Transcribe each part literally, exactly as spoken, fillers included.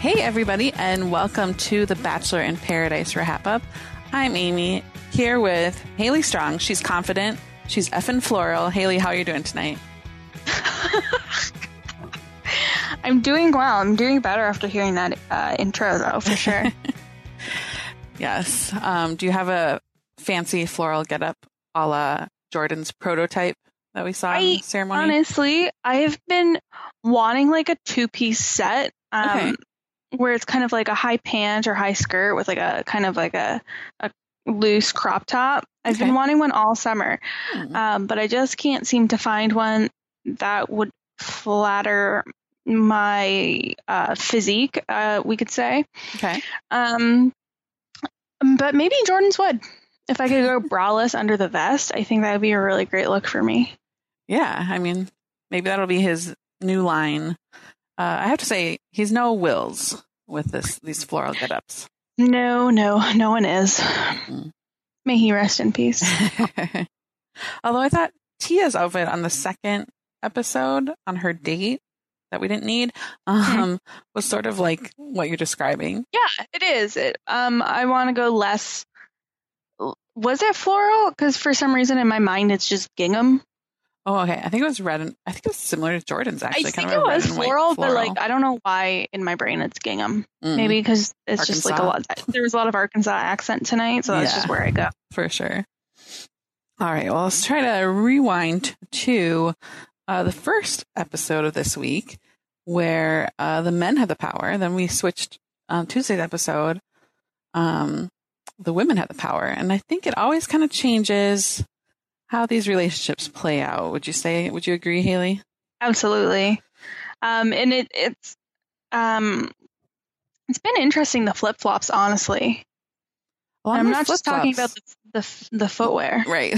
Hey, everybody, and welcome to the Bachelor in Paradise wrap-up. I'm Amy, here with Haley Strong. She's confident. She's effing floral. Haley, how are you doing tonight? I'm doing well. I'm doing better after hearing that uh, intro, though, for sure. Yes. Um, do you have a fancy floral getup a la Jordan's prototype that we saw in the I, ceremony? honestly, I've been wanting like a two-piece set um, Okay. where it's kind of like a high pant or high skirt with like a kind of like a, a loose crop top. I've Okay. been wanting one all summer, Hmm. um, but I just can't seem to find one that would flatter my uh, physique, uh, we could say. Okay. Um, but maybe Jordan's would. If I could go braless under the vest, I think that would be a really great look for me. Yeah, I mean, maybe that'll be his new line. Uh, I have to say, he's no Wills with this these floral getups. No, no, no one is. Mm. May he rest in peace. Although I thought Tia's outfit on the second episode on her date that we didn't need um, Hmm. was sort of like what you're describing. Yeah, it is. It, um, I want to go less. Was it floral? Because for some reason in my mind it's just gingham. Oh, okay. I think it was red and I think it's similar to Jordan's actually. I kind think of it a red was and white floral, but like I don't know why in my brain it's gingham. Mm, Maybe because it's just like a lot. Arkansas. There was a lot of Arkansas accent tonight, so that's Yeah. just where I go. for sure. All right. Well, let's try to rewind to uh, the first episode of this week where uh, the men had the power. Then we switched on Tuesday's episode. Um, the women had the power. And I think it always kind of changes how these relationships play out. Would you say, would you agree, Haley? Absolutely. Um, and it it's um, it's been interesting the flip flops, honestly. Well, I'm not just talking about the the, the footwear. Right.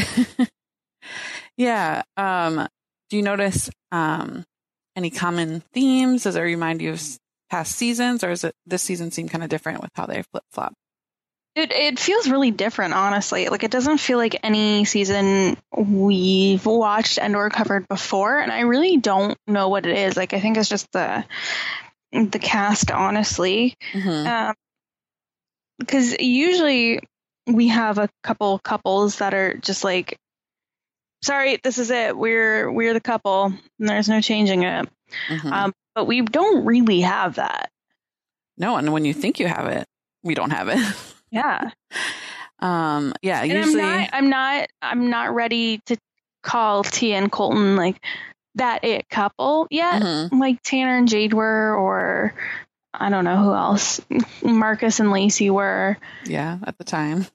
Yeah. Um, do you notice um, any common themes? Does it remind you of s- past seasons, or is it this season seem kind of different with how they flip flop? It it feels really different, honestly. Like it doesn't feel like any season we've watched and or covered before, and I really don't know what it is. Like I think it's just the the cast, honestly, Mm-hmm. um, because usually we have a couple couples that are just like, sorry, this is it. We're we're the couple, and there's no changing it. Mm-hmm. Um, but we don't really have that. No, and when you think you have it, we don't have it. Yeah. um, yeah, And usually. I'm not, I'm not, I'm not ready to call Tia and Colton like that it couple yet, Mhm. like Tanner and Jade were, or I don't know who else, Marcus and Lacey were. Yeah, at the time.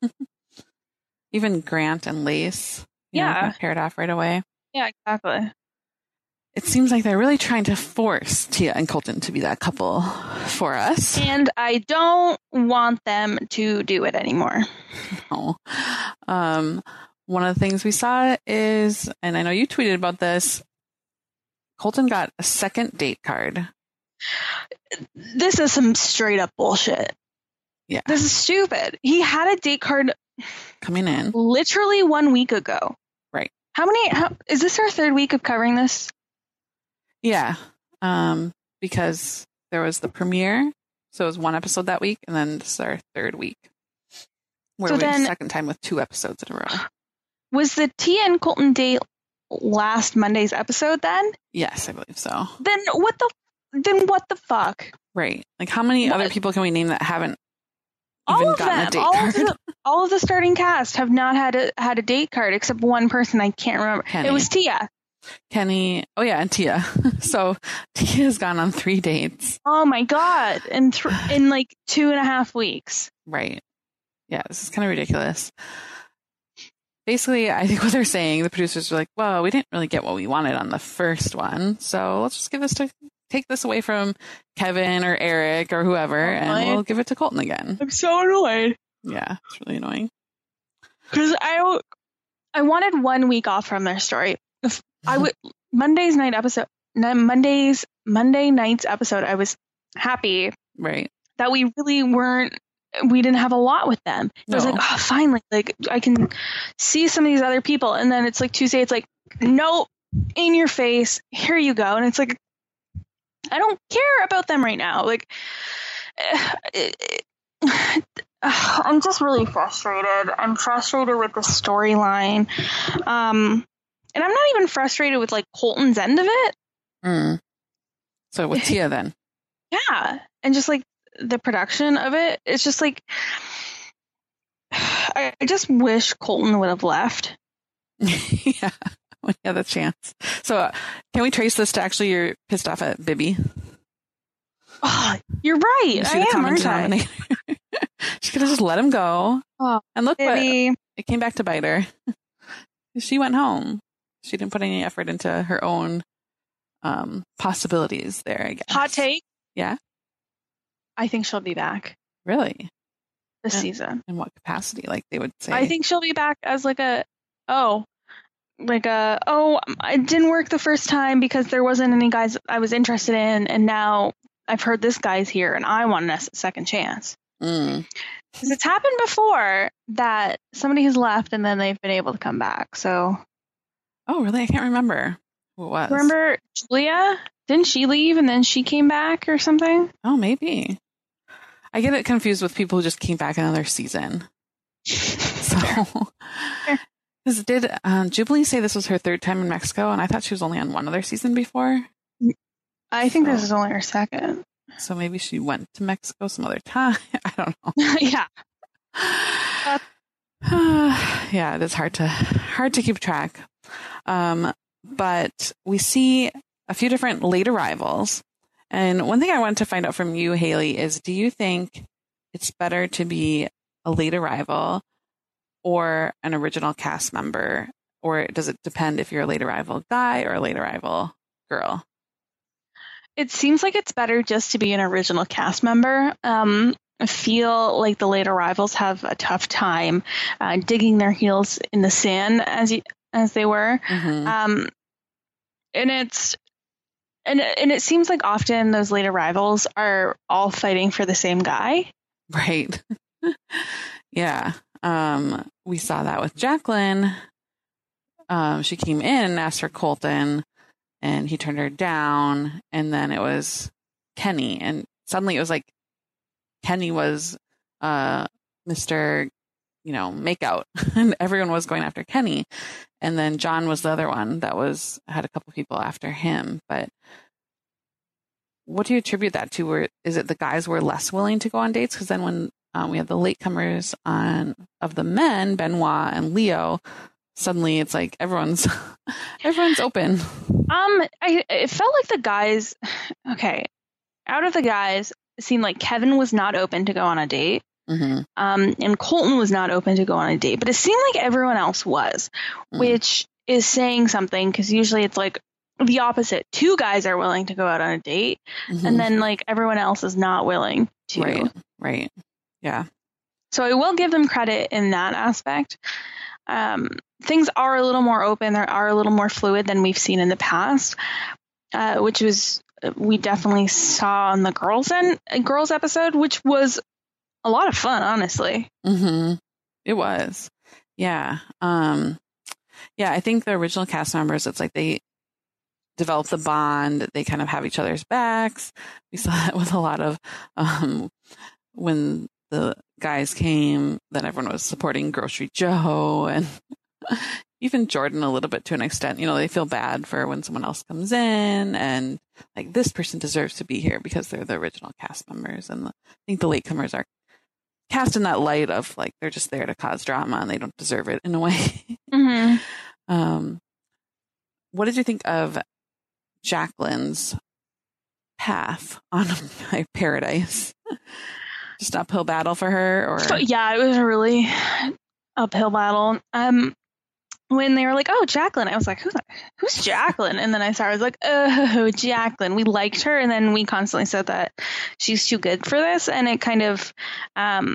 Even Grant and Lace. you know, Yeah. got paired off right away. Yeah, exactly. It seems like they're really trying to force Tia and Colton to be that couple for us. And I don't want them to do it anymore. No. Um, one of the things we saw is, and I know you tweeted about this, Colton got a second date card. This is some straight up bullshit. Yeah. This is stupid. He had a date card Coming in. literally one week ago. Right. How many, how, is this our third week of covering this? Yeah. Um, because there was the premiere. So it was one episode that week, and then this is our third week. Where So we then- second time with two episodes in a row. Was the Tia and Colton date last Monday's episode then? Yes, I believe so. Then what the then what the fuck? Right. Like how many What? other people can we name that haven't even All of gotten them, a date all card? of the all of the starting cast have not had a had a date card except one person I can't remember. Kenny. It was Tia. Kenny. Oh yeah, and Tia. So Tia's gone on three dates. Oh my god! In th- in like two and a half weeks. Right. Yeah, this is kind of ridiculous. Basically, I think what they're saying, the producers are like, well, we didn't really get what we wanted on the first one, so let's just give this to take this away from Kevin or Eric or whoever, and Right. we'll give it to Colton again. I'm so annoyed Yeah, it's really annoying. because I I wanted one week off from their story. If I would Monday's night episode, no, Monday's Monday night's episode. I was happy Right. that we really weren't. We didn't have a lot with them. It was No. like, oh, finally, like I can see some of these other people. And then it's like Tuesday, it's like, nope, in your face, here you go. And it's like, I don't care about them right now. Like, it, it, I'm just really frustrated. I'm frustrated with the storyline. Um, and I'm not even frustrated with like Colton's end of it. Mm. So with Tia then? Yeah. And just like the production of it, it's just like, I just wish Colton would have left. Yeah. When you had the chance. So uh, can we trace this to actually you're pissed off at Bibby? Oh, you're right. She I the am, common aren't I? denominator. She could have just let him go. Oh, and look Bibby. what it came back to bite her. She went home. She didn't put any effort into her own um, possibilities there, I guess. Hot take. Yeah. I think she'll be back Really? this in, season. In what capacity? Like they would say. I think she'll be back as like a, oh, like a, oh, it didn't work the first time because there wasn't any guys I was interested in. And now I've heard this guy's here and I want a second chance. Mm. Because it's happened before that somebody has left and then they've been able to come back. So. Oh, really? I can't remember who it was. Remember Julia? Didn't she leave and then she came back or something? Oh, maybe. I get it confused with people who just came back another season. So, because did um, Jubilee say this was her third time in Mexico? And I thought she was only on one other season before. I think so, this is only her second. So maybe she went to Mexico some other time. I don't know. Yeah. Yeah, it is hard to hard to keep track. Um, but we see a few different late arrivals. And one thing I wanted to find out from you, Haley, is do you think it's better to be a late arrival or an original cast member? Or does it depend if you're a late arrival guy or a late arrival girl? It seems like it's better just to be an original cast member. Um, I feel like the late arrivals have a tough time uh, digging their heels in the sand as you, as they were. Mm-hmm. Um, and it's and and it seems like often those late arrivals are all fighting for the same guy. Right. Yeah. Um, we saw that with Jacqueline. Um, she came in and asked for Colton, and he turned her down. And then it was Kenny, and suddenly it was like Kenny was uh, Mister You know, makeout, and everyone was going after Kenny. And then John was the other one that was had a couple people after him. But what do you attribute that to? Where is it the guys were less willing to go on dates? Because then when um, we had the latecomers on of the men, Benoit and Leo, suddenly it's like everyone's everyone's open. Um, I it felt like the guys. Okay, out of the guys, it seemed like Kevin was not open to go on a date. Mm-hmm. Um, and Colton was not open to go on a date, but it seemed like everyone else was, mm. which is saying something because usually it's like the opposite. Two guys are willing to go out on a date, mm-hmm. and then like everyone else is not willing to. Right. Right. Yeah. So I will give them credit in that aspect. Um, things are a little more open. They are a little more fluid than we've seen in the past, uh, which was we definitely saw on the girls and girls episode, which was a lot of fun, honestly. Mm-hmm. It was. Yeah. Um, yeah, I think the original cast members, it's like they develop the bond. They kind of have each other's backs. We saw that with a lot of um, when the guys came, then everyone was supporting Grocery Joe and even Jordan a little bit to an extent. You know, they feel bad for when someone else comes in and like this person deserves to be here because they're the original cast members. And the, I think the latecomers are cast in that light of like they're just there to cause drama and they don't deserve it in a way. Mm-hmm. um, what did you think of Jacqueline's path on My Paradise? Just an uphill battle for her, or so, yeah, it was a really uphill battle. Um, when they were like, "Oh, Jacqueline," I was like, "Who's who's Jacqueline?" And then I started I was like, "Oh, Jacqueline." We liked her, and then we constantly said that she's too good for this, and it kind of um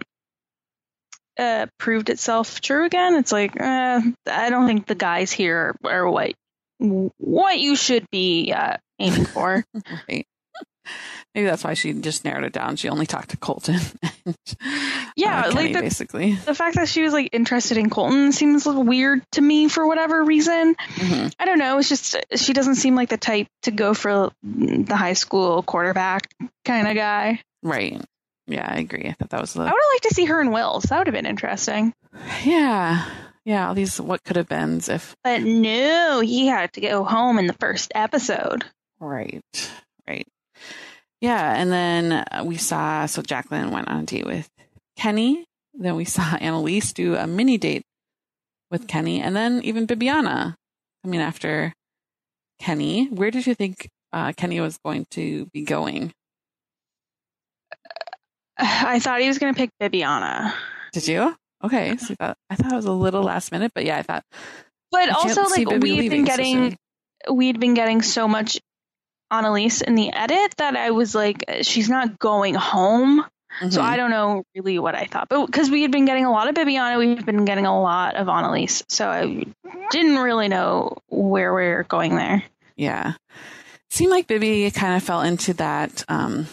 uh proved itself true again. It's like, uh, I don't think the guys here are what what you should be uh, aiming for. Right. Maybe that's why she just narrowed it down. She only talked to Colton. And, yeah, uh, Kenny, like the, basically the fact that she was like interested in Colton seems a little weird to me for whatever reason. Mm-hmm. I don't know. It's just she doesn't seem like the type to go for the high school quarterback kind of guy. Right. Yeah, I agree. I thought that was the... I would have liked to see her and Wills. That would have been interesting. Yeah. Yeah, all these what could have been if... But no, he had to go home in the first episode. Right. Right. Yeah, and then we saw... So Jacqueline went on a date with Kenny. Then we saw Annalise do a mini date with Kenny. And then even Bibiana coming after Kenny. Where did you think uh, Kenny was going to be going? I thought he was going to pick Bibiana. Did you? Okay. So thought, I thought it was a little last minute, but yeah, I thought. But also, like, we've been getting, so we'd been getting so much Annalise in the edit that I was like, she's not going home. Mm-hmm. So I don't know really what I thought, but because we had been getting a lot of Bibiana, we've been getting a lot of Annalise. So I didn't really know where we we're going there. Yeah. It seemed like Bibi kind of fell into that, um,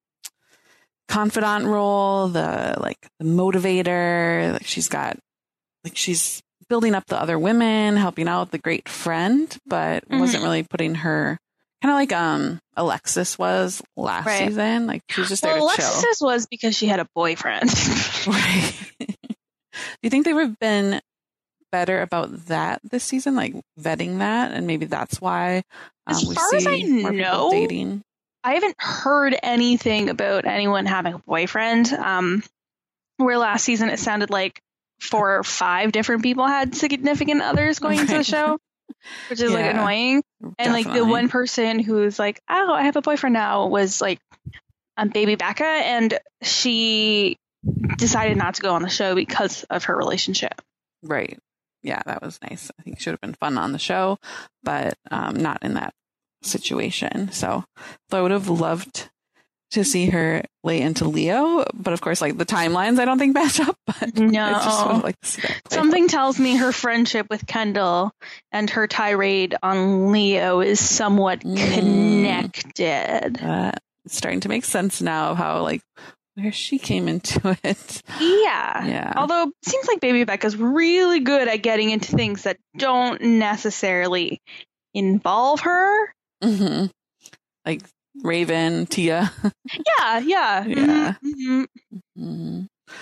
confidant role, the like the motivator, like she's got like she's building up the other women, helping out the great friend, but mm-hmm. wasn't really putting her kind of like um Alexis was last right. season. Like she was just there well, to chill. Alexis was because she had a boyfriend. Right. Do you think they would have been better about that this season, like vetting that, and maybe that's why um, as we far see as I more know, people dating? I haven't heard anything about anyone having a boyfriend. Um, where last season it sounded like four or five different people had significant others going right. to the show, which is yeah, like annoying. And definitely. Like the one person who's like, oh, I have a boyfriend now was like um, Baby Becca, and she decided not to go on the show because of her relationship. Right. Yeah, that was nice. I think it should have been fun on the show, but um, not in that situation. So I would have loved to see her lay into Leo, but of course, like the timelines, I don't think match up. But no, I just would have liked to see that play something out. Tells me her friendship with Kendall and her tirade on Leo is somewhat mm. connected. Uh, it's starting to make sense now of how like where she came into it. Yeah, yeah. Although it seems like Baby Becca's really good at getting into things that don't necessarily involve her. Mm-hmm. Like Raven, Tia. Yeah, yeah. Yeah. Mm-hmm. Mm-hmm.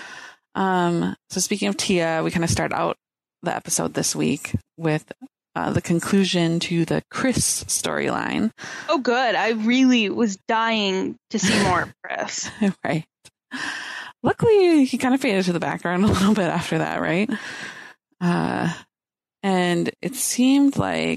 Um, so speaking of Tia, we kind of start out the episode this week with uh, the conclusion to the Chris storyline. Oh, good. I really was dying to see more of Chris. Right. Luckily, he kind of faded to the background a little bit after that, right? Uh, and it seemed like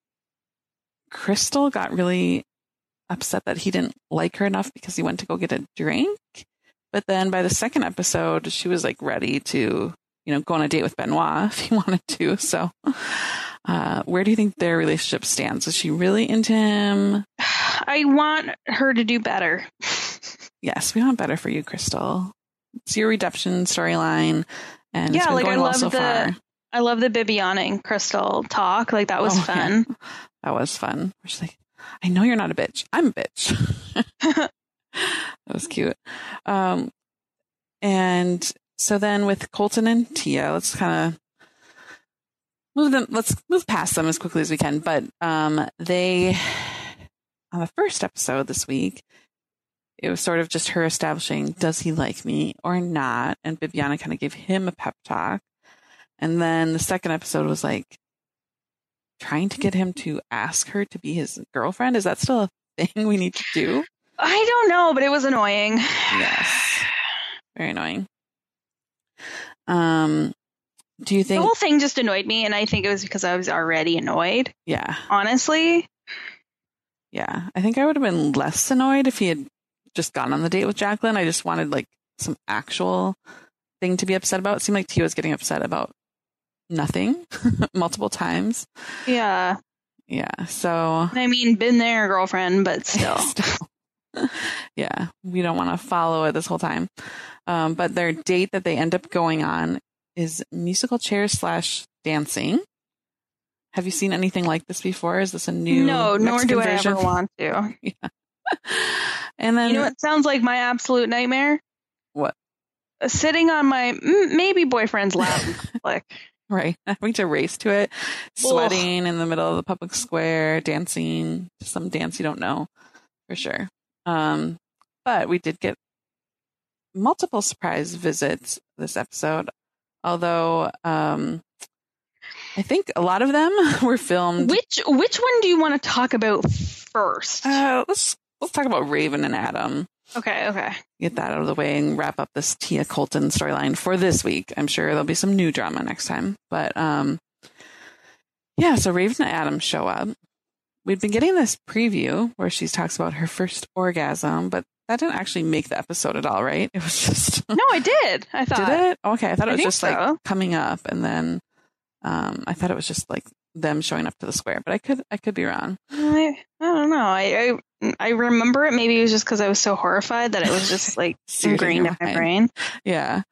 Crystal got really upset that he didn't like her enough because he went to go get a drink. But then by the second episode, she was like ready to, you know, go on a date with Benoit if he wanted to. So uh, where do you think their relationship stands? Is she really into him? I want her to do better. Yes, we want better for you, Crystal. It's your redemption storyline. And yeah, it's been like going I well love so the far. I love the Bibiana and Crystal talk. Like that was oh, fun. Yeah. That was fun. She's like, I know you're not a bitch. I'm a bitch. That was cute. Um, and so then with Colton and Tia, let's kind of move them. Let's move past them as quickly as we can. But um, they, on the first episode this week, it was sort of just her establishing, does he like me or not? And Bibiana kind of gave him a pep talk. And then the second episode was like trying to get him to ask her to be his girlfriend. Is that still a thing we need to do? I don't know, but it was annoying. Yes. Very annoying. Um, do you think the whole thing just annoyed me? And I think it was because I was already annoyed. Yeah. Honestly. Yeah. I think I would have been less annoyed if he had just gone on the date with Jacqueline. I just wanted like some actual thing to be upset about. It seemed like Tia was getting upset about nothing multiple times. Yeah. Yeah. So I mean, been there, girlfriend, but still. still. Yeah. We don't want to follow it this whole time. Um, but their date that they end up going on is musical chairs slash dancing. Have you seen anything like this before? Is this a new No, Mexican nor do version? I ever want to. Yeah. And then you know what sounds like my absolute nightmare? What? Sitting on my maybe boyfriend's lap in public. Right. Having to race to it, sweating Ugh. in the middle of the public square, dancing, some dance you don't know for sure. Um, but we did get multiple surprise visits this episode, although um, I think a lot of them were filmed. Which which one do you want to talk about first? Uh, let's let's talk about Raven and Adam. Okay, okay. Get that out of the way and wrap up this Tia Colton storyline for this week. I'm sure there'll be some new drama next time. But um, yeah, so Raven and Adam show up. We've been getting this preview where she talks about her first orgasm, but that didn't actually make the episode at all, right? It was just... No, it did. I thought. Did it? Okay, I thought it I was think just so. like coming up, and then um, I thought it was just like them showing up to the square, but I could I could be wrong. I, I don't know. I, I I remember it. Maybe it was just because I was so horrified that it was just like Seared in ingrained your in my mind. brain. Yeah.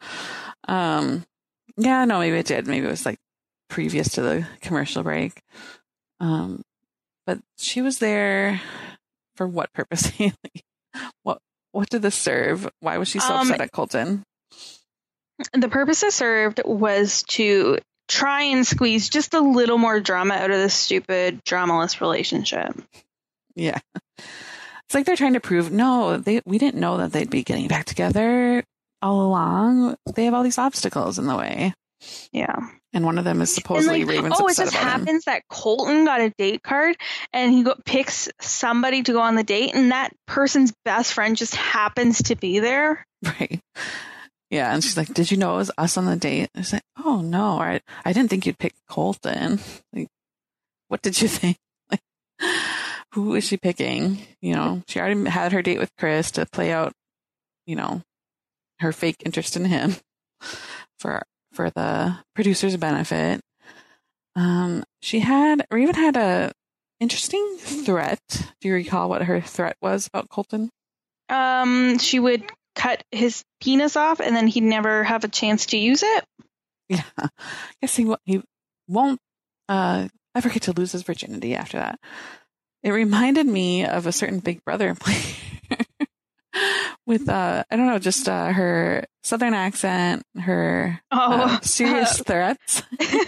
Um, yeah, no, maybe it did. Maybe it was like previous to the commercial break. Um, but she was there for what purpose, Haley? What what did this serve? Why was she so Um, upset at Colton? The purpose it served was to try and squeeze just a little more drama out of this stupid, dramaless relationship. Yeah. It's like they're trying to prove, no, they we didn't know that they'd be getting back together all along. They have all these obstacles in the way. Yeah. And one of them is supposedly And like, Raven's oh, it upset just about him. happens that Colton got a date card and he go, picks somebody to go on the date, and that person's best friend just happens to be there. Right. Yeah. And she's like, did you know it was us on the date? I was like, oh, no, I, I didn't think you'd pick Colton. Like, what did you think? Like, who is she picking? You know, she already had her date with Chris to play out, you know, her fake interest in him for for the producer's benefit. Um, she had, Raven had a interesting threat. Do you recall what her threat was about Colton? Um, she would cut his penis off and then he'd never have a chance to use it. Yeah. I guess he, wo- he won't uh, ever get to lose his virginity after that. It reminded me of a certain Big Brother player with, uh, I don't know, just uh, her Southern accent, her Oh, uh, serious threats.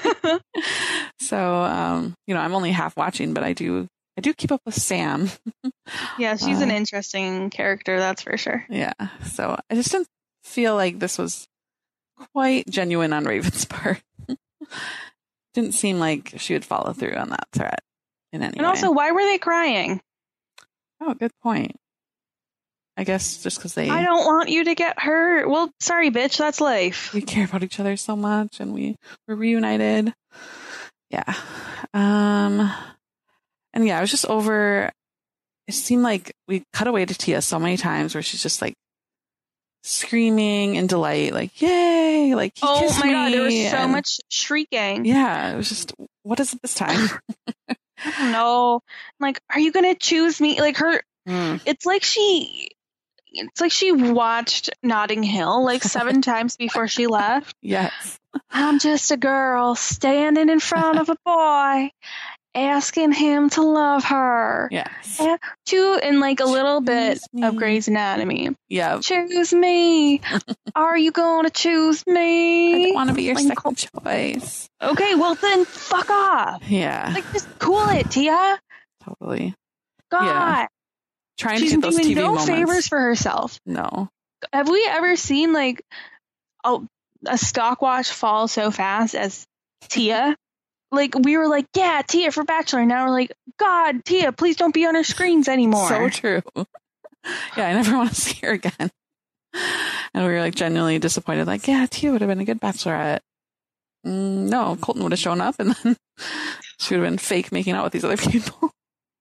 So, um, you know, I'm only half watching, but I do, I do keep up with Sam. yeah, she's an Uh, interesting character, that's for sure. Yeah. So I just didn't feel like this was quite genuine on Raven's part. Didn't seem like she would follow through on that threat in any And way. also, why were they crying? Oh, good point. I guess just because they I don't want you to get hurt. Well, sorry, bitch, that's life. we care about each other so much, and we were reunited. Yeah. Um. And yeah, I was just over. It seemed like we cut away to Tia so many times where she's just like screaming in delight, like "Yay!" Like he Oh kissed my god, there was me," so and- much shrieking. Yeah, it was just, what is it this time? I don't know. Like, are you gonna choose me? Like her, Mm. it's like she, it's like she watched Notting Hill like seven times before she left. Yes. I'm just a girl standing in front of a boy, asking him to love her. Yes. And to in like a little bit Choose of me. Grey's Anatomy. Yeah. Choose me. Are you going to choose I me? don't want to be your Like, second choice. Okay, well then fuck off. Yeah. Like just cool it, Tia. Totally. God. Yeah. Trying She's to get those doing T V no moments. favors for herself. No. Have we ever seen like a, a stock watch fall so fast as Tia? Like we were like, yeah, Tia for Bachelor. Now we're like, God, Tia, please don't be on our screens anymore. So true. Yeah, I never want to see her again. And we were like genuinely disappointed. Like, yeah, Tia would have been a good bachelorette. Mm, no, Colton would have shown up, and then she would have been fake making out with these other people.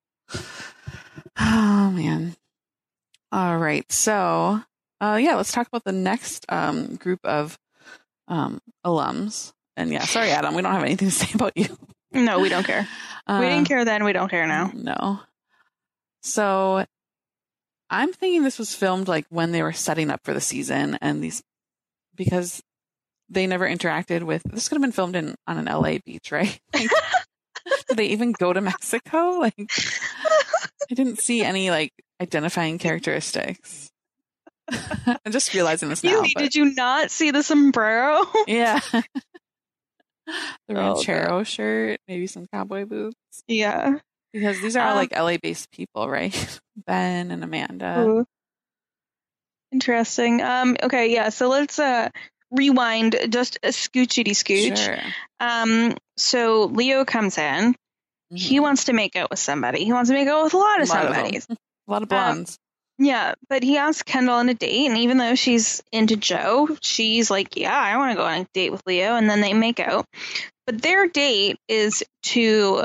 Oh man. All right. So, uh, yeah, let's talk about the next um, group of um, alums. And yeah, sorry, Adam, we don't have anything to say about you. No, we don't care. Uh, we didn't care then. We don't care now. No. So I'm thinking this was filmed like when they were setting up for the season, and these, because they never interacted with, this could have been filmed in on an L A beach, right? Like, did they even go to Mexico? Like, I didn't see any like identifying characteristics. I'm just realizing this now. Really, but- did you not see the sombrero? Yeah. The Oh, ranchero shirt, maybe some cowboy boots. Yeah. Because these are all Um, like L A based people, right? Ben and Amanda. Ooh. Interesting. Um, okay, yeah, so let's uh, rewind just a scoochity scooch. Sure. Um, so Leo comes in. Mm-hmm. He wants to make out with somebody. He wants to make out with a lot of a lot somebodies. Of a lot of blondes. Um, yeah, but he asks Kendall on a date, and even though she's into Joe, she's like, yeah, I want to go on a date with Leo, and then they make out. But their date is to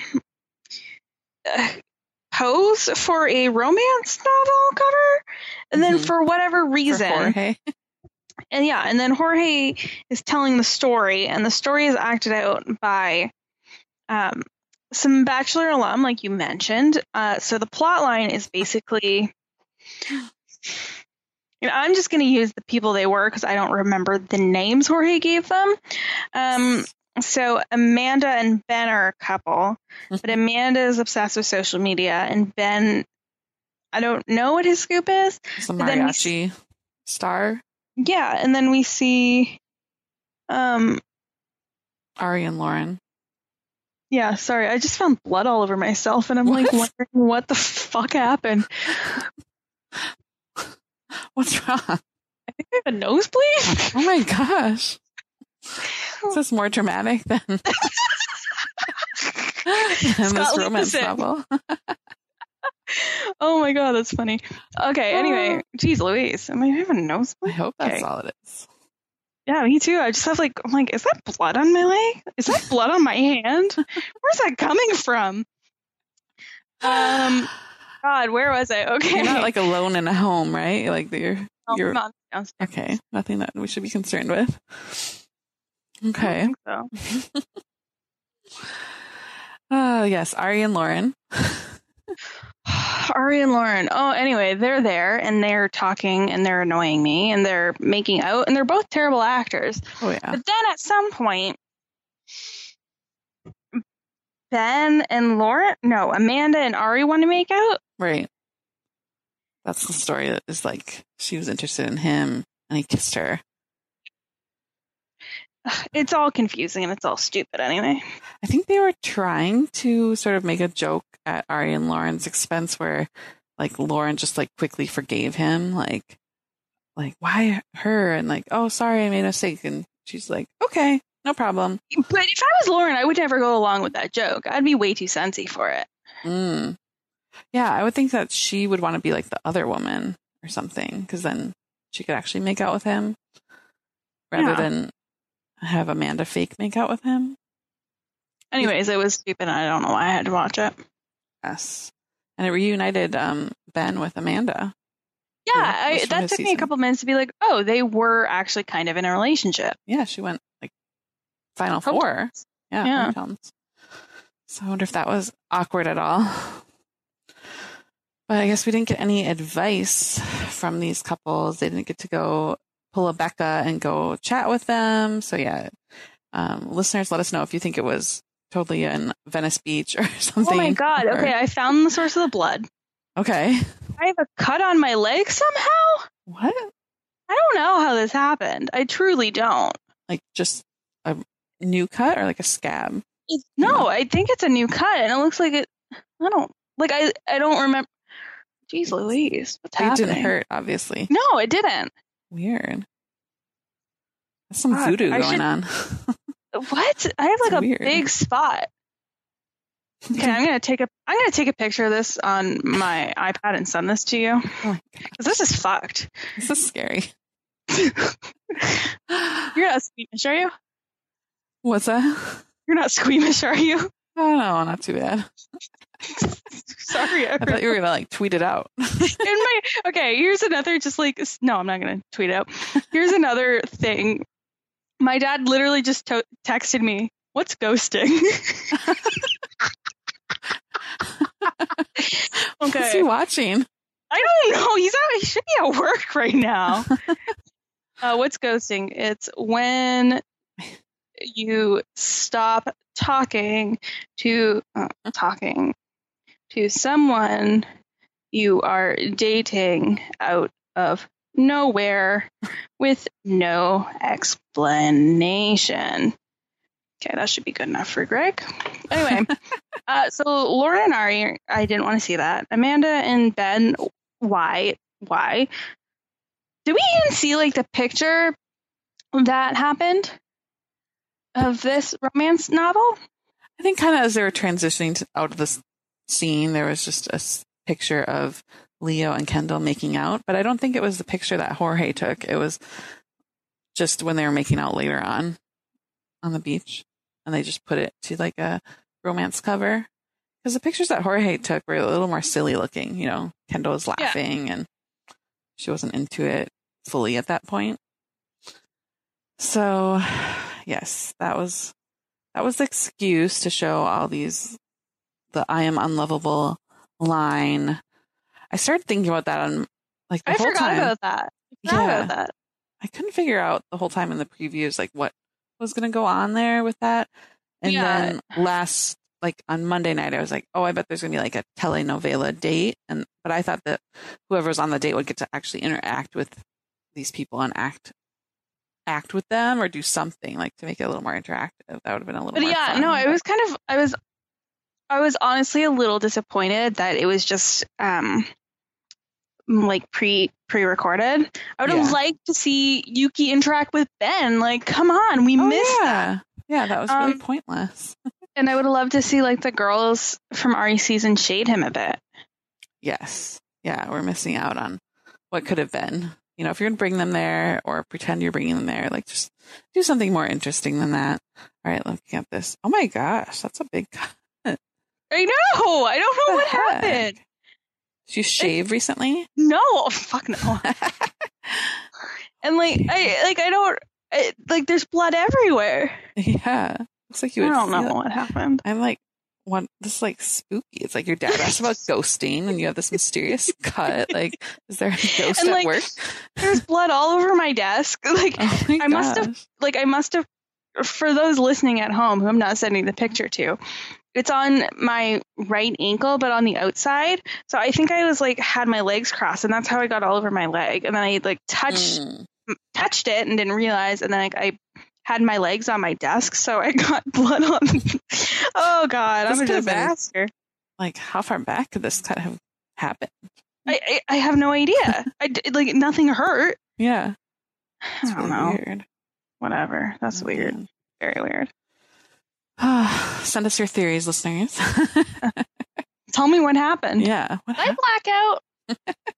uh, pose for a romance novel cover, and then mm-hmm. for whatever reason, for Jorge. and yeah, and then Jorge is telling the story, and the story is acted out by um, some Bachelor alum, like you mentioned. Uh, so the plot line is basically, you know, I'm just going to use the people they were because I don't remember the names Jorge gave them. Um, so Amanda and Ben are a couple, but Amanda is obsessed with social media, and Ben, I don't know what his scoop is. It's a mariachi we, star. Yeah, and then we see um, Ari and Lauren. Yeah, sorry, I just found blood all over myself, and I'm what? like wondering what the fuck happened. What's wrong? I think I have a nosebleed. Oh my gosh. Is this more dramatic than, than this romance novel? Oh my god, that's funny. Okay, anyway, geez Louise, am I having a nosebleed? I hope that's okay. all it is. Yeah, me too. I just have like, I'm like, is that blood on my leg? Is that blood on my hand? Where's that coming from? Um, God, where was I? Okay. You're not like alone in a home, right? Like you're, oh, you're not downstairs. Okay. Nothing that we should be concerned with. Okay. I don't think so. Oh, yes. Ari and Lauren. Ari and Lauren. Oh, anyway, they're there and they're talking and they're annoying me and they're making out and they're both terrible actors. Oh, yeah. But then at some point, Ben and Lauren, no, Amanda and Ari want to make out. Right. That's the story that is like she was interested in him and he kissed her. It's all confusing and it's all stupid anyway. I think they were trying to sort of make a joke at Ari and Lauren's expense where like Lauren just like quickly forgave him. Like, like why her? And like, oh, sorry, I made a mistake. And she's like, okay, no problem. But if I was Lauren, I would never go along with that joke. I'd be way too sensy for it. Mm. Yeah, I would think that she would want to be like the other woman or something because then she could actually make out with him rather yeah. than have Amanda fake make out with him. Anyways, it was stupid. I don't know why I had to watch it. Yes. And it reunited um, Ben with Amanda. Yeah, I, that took season. me a couple minutes to be like, oh, they were actually kind of in a relationship. Yeah, she went like final Home four. times. Yeah. yeah. Hometowns. So I wonder if that was awkward at all. But I guess we didn't get any advice from these couples. They didn't get to go pull a Becca and go chat with them. So yeah, um, listeners, let us know if you think it was totally in Venice Beach or something. Oh my God. Or... Okay, I found the source of the blood. Okay. I have a cut on my leg somehow? What? I don't know how this happened. I truly don't. Like just a new cut or like a scab? It's, no, I think it's a new cut and it looks like it, I don't, like I, I don't remember. Jeez Louise, what's it happening? It didn't hurt, obviously. No, it didn't. Weird. There's some God, voodoo I going should... on. What? I have like it's a weird. big spot. Okay, I'm gonna take a I'm gonna take a picture of this on my iPad and send this to you. Oh because this is fucked. This is scary. You're not squeamish, are you? What's that? You're not squeamish, are you? Oh no, not too bad. Sorry, I thought you were gonna like tweet it out. In my okay, here's another just like no, I'm not gonna tweet it out. Here's another thing. My dad literally just to- texted me, "What's ghosting?" Okay. What's he watching? I don't know. He's out. He should be at work right now. uh, what's ghosting? It's when you stop talking to uh, talking to someone you are dating out of nowhere with no explanation. Okay, that should be good enough for Greg. Anyway, uh, so Laura and Ari, I didn't want to see that. Amanda and Ben, why? Why? see like the picture that happened of this romance novel? I think kind of as they were transitioning to, out of this scene, there was just a s- picture of Leo and Kendall making out, but I don't think it was the picture that Jorge took. It was just when they were making out later on on the beach, and they just put it to like a romance cover. Because the pictures that Jorge took were a little more silly looking. You know, Kendall was laughing yeah. and she wasn't into it fully at that point. So, yes, that was that was the excuse to show all these the "I am unlovable" line. I started thinking about that on like the I whole forgot time. about that. I forgot yeah, about that. I couldn't figure out the whole time in the previews like what was going to go on there with that. And yeah. then last, like on Monday night, I was like, oh, I bet there's going to be like a telenovela date. And but I thought that whoever's on the date would get to actually interact with these people and act act with them or do something like to make it a little more interactive. That would have been a little but more yeah, fun. no, I was kind of, I was, I was honestly a little disappointed that it was just um like pre pre recorded. I would have Yeah. liked to see Yuki interact with Ben. Like, come on, we Oh, missed yeah. that. Yeah, that was really Um, pointless. And I would have loved to see like the girls from R E season shade him a bit. Yes. Yeah, we're missing out on what could have been. You know, if you're going to bring them there or pretend you're bringing them there, like just do something more interesting than that. All right, looking at this. Oh my gosh, that's a big cut. I know. I don't know What what the heck? happened. Did you shave recently? No, oh, fuck no. And like I like I don't I, like there's blood everywhere. Yeah. Looks like you I would don't know feel it. what happened. I'm like, what? This is like spooky. It's like your dad asked about ghosting and you have this mysterious cut. Like, is there a ghost And at like work? there's blood all over my desk. Like Oh my I must have gosh. like I must have for those listening at home who I'm not sending the picture to, it's on my right ankle, but on the outside. So I think I was like had my legs crossed, and that's how I got all over my leg. And then I like touched Mm. touched it and didn't realize. And then like, I had my legs on my desk, so I got blood on. Oh God, This I'm a could have been- disaster. Like, how far back could this cut have happened? I, I I have no idea. I d- like nothing hurt. Yeah. I It's don't really know. weird. Whatever. That's Oh, weird. man. Very weird. Send us your theories, listeners. Tell me what happened. Yeah. What Did I black out?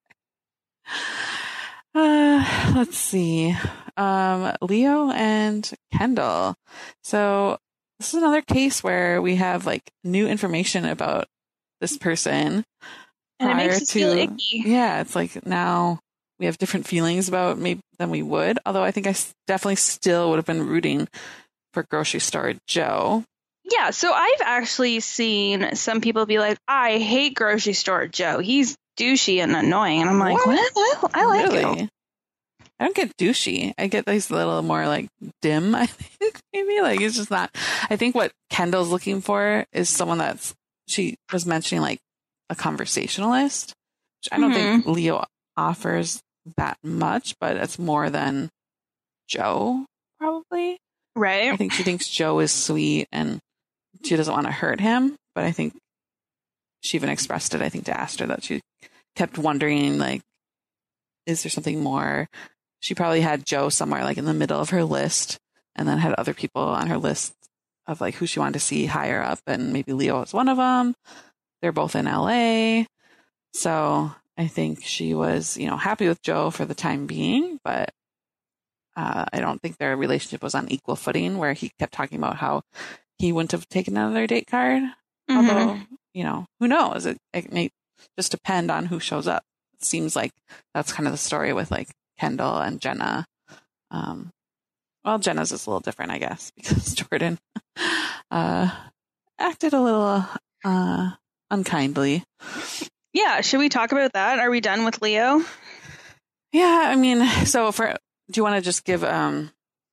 Uh, let's see. Um, Leo and Kendall. So this is another case where we have like new information about this person. And it makes prior us feel to- icky. Yeah, it's like now we have different feelings about maybe than we would. Although I think I s- definitely still would have been rooting for grocery store Joe. Yeah, so I've actually seen some people be like, I hate grocery store Joe. He's douchey and annoying. And I'm like, What? what? I, I like really? him. I don't get douchey. I get these little more like dim, I think, maybe. Like it's just not I think what Kendall's looking for is someone that's she was mentioning like a conversationalist. Which I don't think Leo offers that much, but it's more than Joe, probably. I Right? think she thinks Joe is sweet and she doesn't want to hurt him, but I think she even expressed it, I think, to Aster that she kept wondering, like, is there something more? She probably had Joe somewhere like in the middle of her list and then had other people on her list of like who she wanted to see higher up, and maybe Leo was one of them. They're both in L A. So I think she was, you know, happy with Joe for the time being, but uh, I don't think their relationship was on equal footing where he kept talking about how he wouldn't have taken another date card. Mhm. Although, you know, who knows? It, it may just depend on who shows up. It seems like that's kind of the story with like Kendall and Jenna. Um, well, Jenna's is a little different, I guess, because Jordan uh, acted a little uh, unkindly. Yeah, should we talk about that? Are we done with Leo? Yeah, I mean, so for do you want to just give? Um,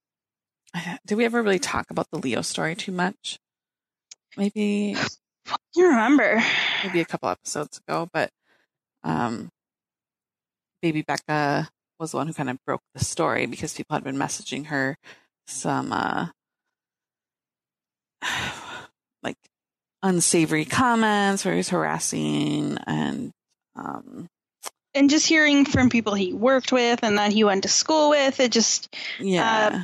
did we ever really talk about the Leo story too much? Maybe, You remember? maybe a couple episodes ago, but um, Baby Becca was the one who kind of broke the story because people had been messaging her some uh, like unsavory comments where he was harassing and um, and just hearing from people he worked with and that he went to school with, it just Yeah. uh,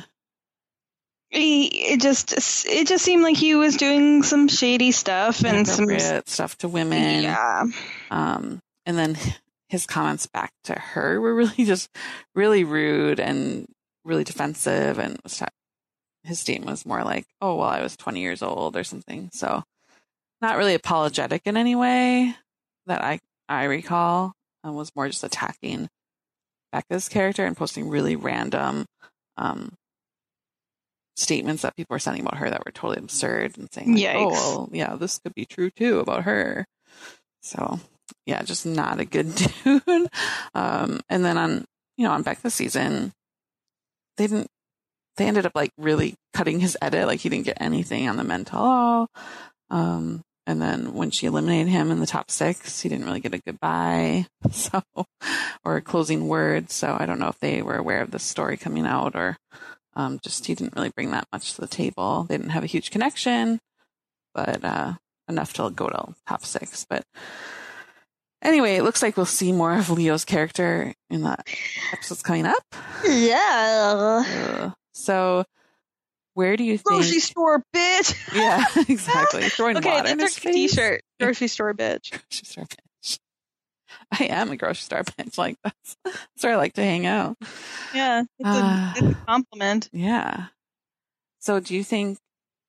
he, it just it just seemed like he was doing some shady stuff and some Inappropriate stuff to women. yeah. Um, and then his comments back to her were really just really rude and really defensive. And was ta- his statement was more like, "Oh, well, I was twenty years old" or something. So not really apologetic in any way that I I recall. And was more just attacking Becca's character and posting really random um, statements that people were sending about her that were totally absurd and saying, like, oh, well, yeah, this could be true too about her. So, yeah, just not a good dude. um, and then on, you know, on Becca's season, they didn't, they ended up like really cutting his edit. Like he didn't get anything on the men tell all. Um, and then when she eliminated him in the top six, he didn't really get a goodbye. So, or a closing word. So I don't know if they were aware of the story coming out or um, just he didn't really bring that much to the table. They didn't have a huge connection, but uh, enough to go to top six. But anyway, it looks like we'll see more of Leo's character in the episodes coming up. Yeah. Uh, so where do you think? Grocery store, bitch. Yeah, exactly. Throwing okay, water in his that's face. T-shirt. Grocery store, bitch. Grocery store bitch. I am a grocery store bitch. Like that's, that's where I like to hang out. Yeah, it's, uh, a, it's a compliment. Yeah. So, do you think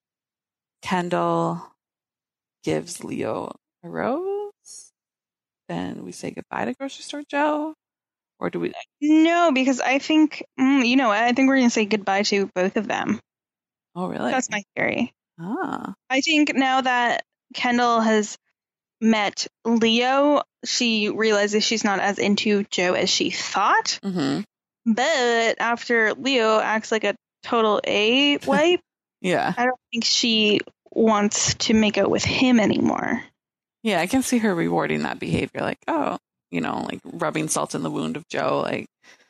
Kendall gives Leo a rose, then we say goodbye to Grocery Store Joe, or do we? No, because I think mm, you know. I think we're gonna say goodbye to both of them. Oh, really? That's my theory. Ah. I think now that Kendall has met Leo, she realizes she's not as into Joe as she thought. Mm-hmm. But after Leo acts like a total A wipe, yeah, I don't think she wants to make out with him anymore. Yeah, I can see her rewarding that behavior, like, oh, you know, like rubbing salt in the wound of Joe, like,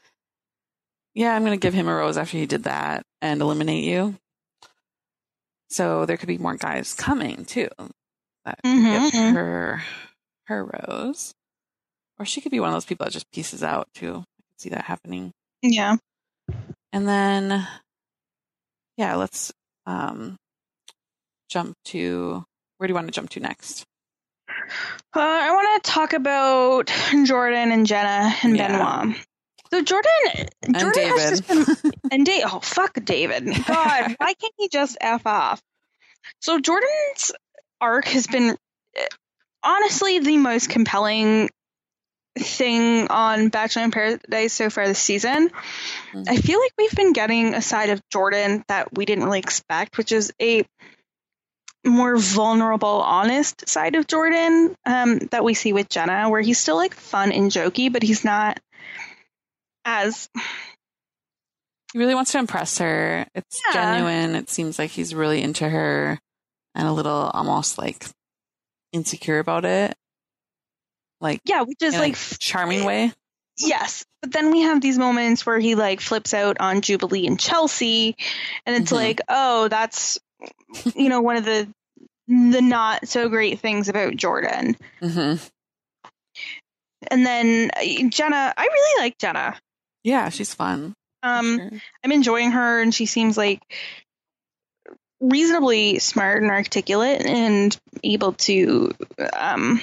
yeah, I'm going to give him a rose after he did that and eliminate you. So there could be more guys coming too that mm-hmm. give her her rose, or she could be one of those people that just pieces out too. I can see that happening. Yeah. And then, yeah, let's um, jump to where do you want to jump to next? Uh, I want to talk about Jordan and Jenna and yeah. Benoit. So Jordan, and Jordan David. has just been, and Dave. Oh fuck, David! God, why can't he just f off? So Jordan's arc has been honestly the most compelling thing on Bachelor in Paradise so far this season. Mm-hmm. I feel like we've been getting a side of Jordan that we didn't really expect, which is a more vulnerable, honest side of Jordan um, that we see with Jenna, where he's still like fun and jokey, but he's not as. He really wants to impress her. It's yeah. genuine. It seems like he's really into her and a little almost like insecure about it. Like, yeah, which is like a charming way. Yes. But then we have these moments where he like flips out on Jubilee and Chelsea, and it's mm-hmm. like, oh, that's, you know, one of the the not so great things about Jordan. Mm-hmm. And then Jenna, I really like Jenna. Yeah, she's fun. Um, sure. I'm enjoying her, and she seems like reasonably smart and articulate and able to, um,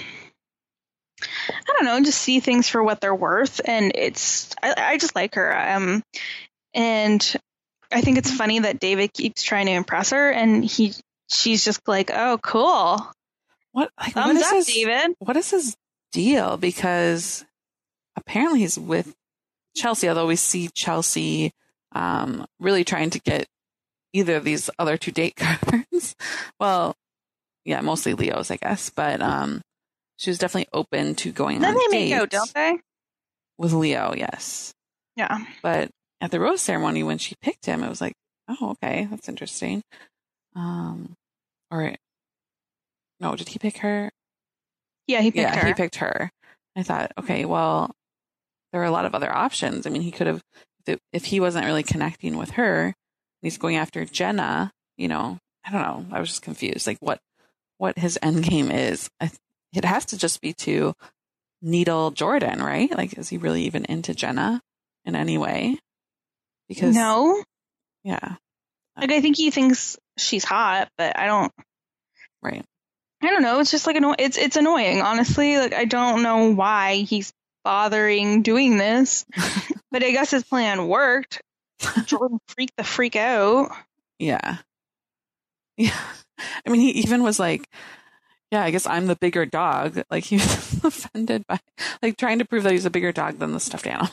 I don't know, just see things for what they're worth. And it's, I, I just like her. Um, and I think it's funny that David keeps trying to impress her, and he, she's just like, oh, cool. What, like, Thumbs what is up, his, David. What is his deal? Because apparently he's with Chelsea, although we see Chelsea um, really trying to get either of these other two date cards. Well, yeah, mostly Leo's, I guess. But um, she was definitely open to going then on dates. Then they make out, don't they? With Leo, yes. Yeah. But at the rose ceremony, when she picked him, it was like, oh, okay, that's interesting. Um, or no, did he pick her? Yeah, he picked yeah, her. he picked her. I thought, okay, well, there are a lot of other options. I mean, he could have, if he wasn't really connecting with her, he's going after Jenna, you know, I don't know. I was just confused. Like what, what his end game is. I, it has to just be to needle Jordan, right? Like, is he really even into Jenna in any way? Because no. Yeah. Like, I think he thinks she's hot, but I don't. Right. I don't know. It's just like, anno- it's it's annoying, honestly. Like, I don't know why he's bothering doing this, but I guess his plan worked. Jordan freaked the freak out. Yeah. Yeah. I mean, he even was like, yeah, I guess I'm the bigger dog. Like, he was offended by, like, trying to prove that he's a bigger dog than the stuffed animal.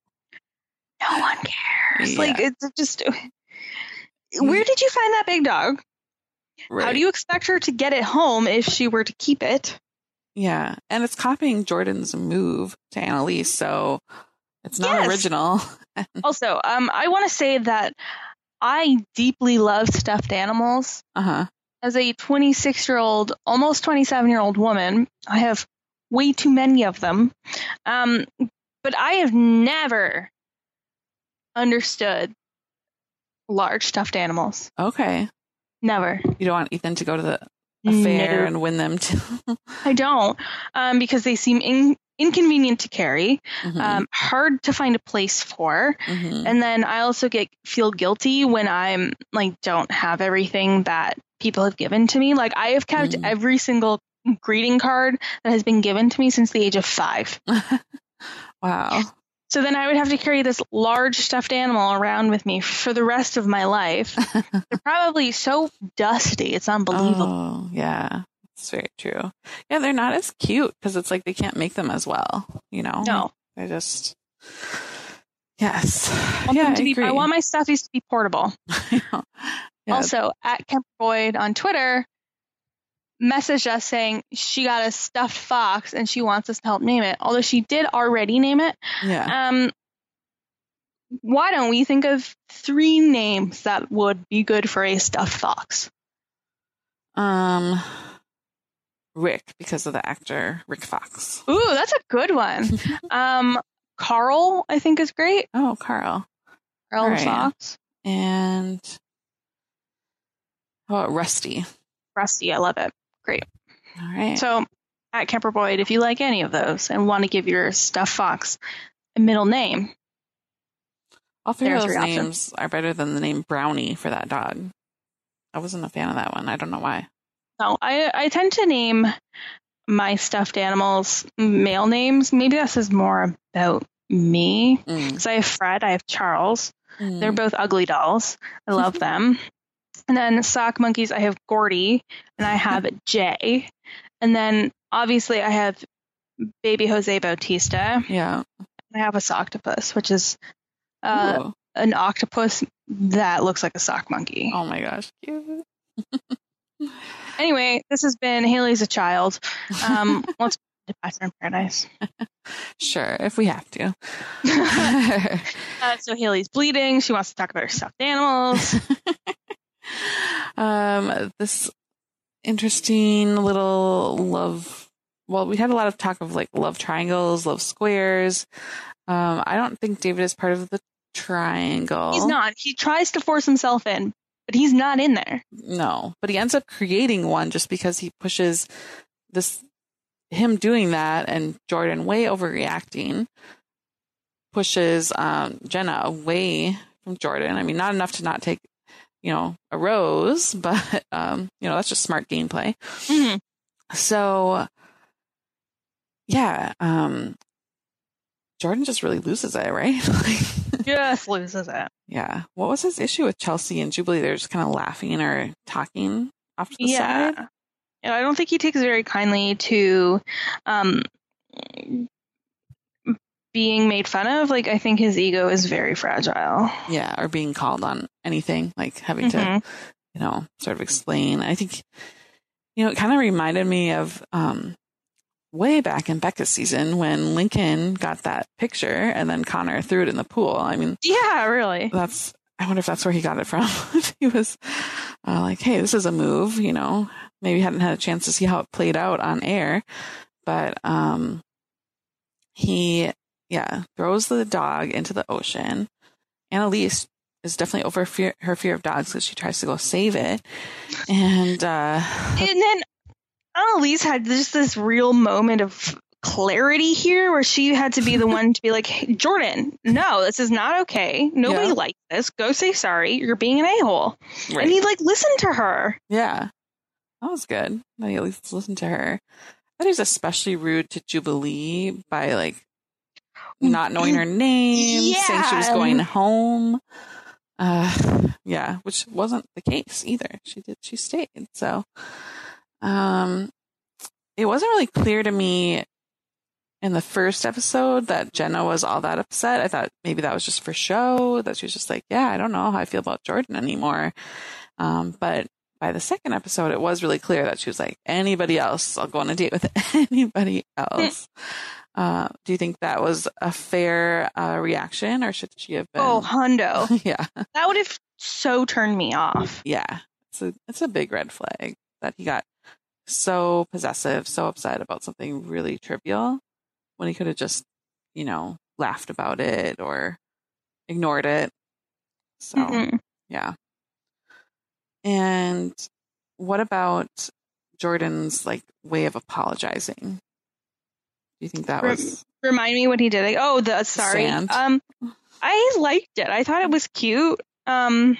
No one cares. Yeah. Like, it's just, where did you find that big dog? Right. How do you expect her to get it home if she were to keep it? Yeah. And it's copying Jordan's move to Annalise, so it's not Yes. original. Also, um, I want to say that I deeply love stuffed animals. Uh-huh. As a twenty-six-year-old, almost twenty-seven-year-old woman, I have way too many of them. Um, but I have never understood large stuffed animals. Okay. Never. You don't want Ethan to go to the affair No. and win them too. I don't, um, because they seem in- inconvenient to carry, Mhm. um, hard to find a place for, Mhm. and then I also get feel guilty when I'm like don't have everything that people have given to me. Like, I have kept Mm. every single greeting card that has been given to me since the age of five. Wow. So then I would have to carry this large stuffed animal around with me for the rest of my life. They're probably so dusty. It's unbelievable. Oh, yeah. It's very true. Yeah, they're not as cute because it's like they can't make them as well, you know? No. They're just, yes. I want Yeah, them I to be- agree. I want my stuffies to be portable. Yeah. Also, at Kemper Boyd on Twitter messaged us saying she got a stuffed fox and she wants us to help name it. Although she did already name it. Yeah. Um, why don't we think of three names that would be good for a stuffed fox? Um, Rick, because of the actor Rick Fox. Ooh, that's a good one. um, Carl, I think, is great. Oh, Carl. Carl All the right. Fox. And how about Rusty? Rusty, I love it. Great. All right. So, at Kemper Boyd, if you like any of those and want to give your stuffed fox a middle name, All three there's of those your option. names are better than the name Brownie for that dog. I wasn't a fan of that one. I don't know why. no, I, I tend to name my stuffed animals male names. Maybe this is more about me. Mm. Because I have Fred, I have Charles. Mm. They're both ugly dolls. I love them. And then sock monkeys, I have Gordy and I have Jay. And then obviously I have baby Jose Bautista. Yeah. I have a Socktopus, which is uh, Ooh. an octopus that looks like a sock monkey. Oh my gosh. Cute. Anyway, this has been Haley's a Child. Um, let's to Bachelor in Paradise. Sure, if we have to. uh, so Haley's bleeding. She wants to talk about her stuffed animals. um, this interesting little love. Well, we had a lot of talk of like love triangles, love squares. Um, I don't think David is part of the triangle. He's not. He tries to force himself in, but he's not in there. No, but he ends up creating one just because he pushes this, him doing that and Jordan way overreacting pushes um, Jenna away from Jordan. I mean, not enough to not take, you know, a rose, but, um, you know, that's just smart gameplay. Mm-hmm. So, yeah, um, Jordan just really loses it, right? Like, Just loses it. yeah. What was his issue with Chelsea and Jubilee? They're just kind of laughing or talking off to the Yeah. side. Yeah, I don't think he takes very kindly to um, being made fun of. Like, I think his ego is very fragile. Yeah, or being called on anything, like having Mhm. to, you know, sort of explain. I think, you know, it kind of reminded me of um, way back in Becca's season when Lincoln got that picture and then Connor threw it in the pool. I mean, Yeah, really. that's, I wonder if that's where he got it from. He was uh, like, hey, this is a move, you know, maybe hadn't had a chance to see how it played out on air, but um, he, yeah, throws the dog into the ocean. Annalise is definitely over fear, her fear of dogs because she tries to go save it. And, uh, And then Annalise had just this real moment of clarity here where she had to be the one to be like, hey, Jordan, no, this is not okay. Nobody Yeah. likes this. Go say sorry. You're being an a-hole. Right. And he like listened to her. Yeah. That was good. That he at least listened to her. But he was especially rude to Jubilee by like not knowing her name, Yeah. saying she was going home. Uh, yeah, which wasn't the case either. She did. She stayed. So, um, it wasn't really clear to me in the first episode that Jenna was all that upset. I thought maybe that was just for show. That she was just like, yeah, I don't know how I feel about Jordan anymore. Um, but by the second episode, it was really clear that she was like, anybody else, I'll go on a date with anybody else. Uh, do you think that was a fair uh, reaction, or should she have been? Oh, hundo. Yeah. That would have so turned me off. Yeah. It's a, it's a big red flag that he got so possessive, so upset about something really trivial when he could have just, you know, laughed about it or ignored it. So, Mm-hmm. yeah. And what about Jordan's like way of apologizing? Do you think that Rem- was Remind me what he did. Like, oh, the sorry. Sand. Um, I liked it. I thought it was cute. Um,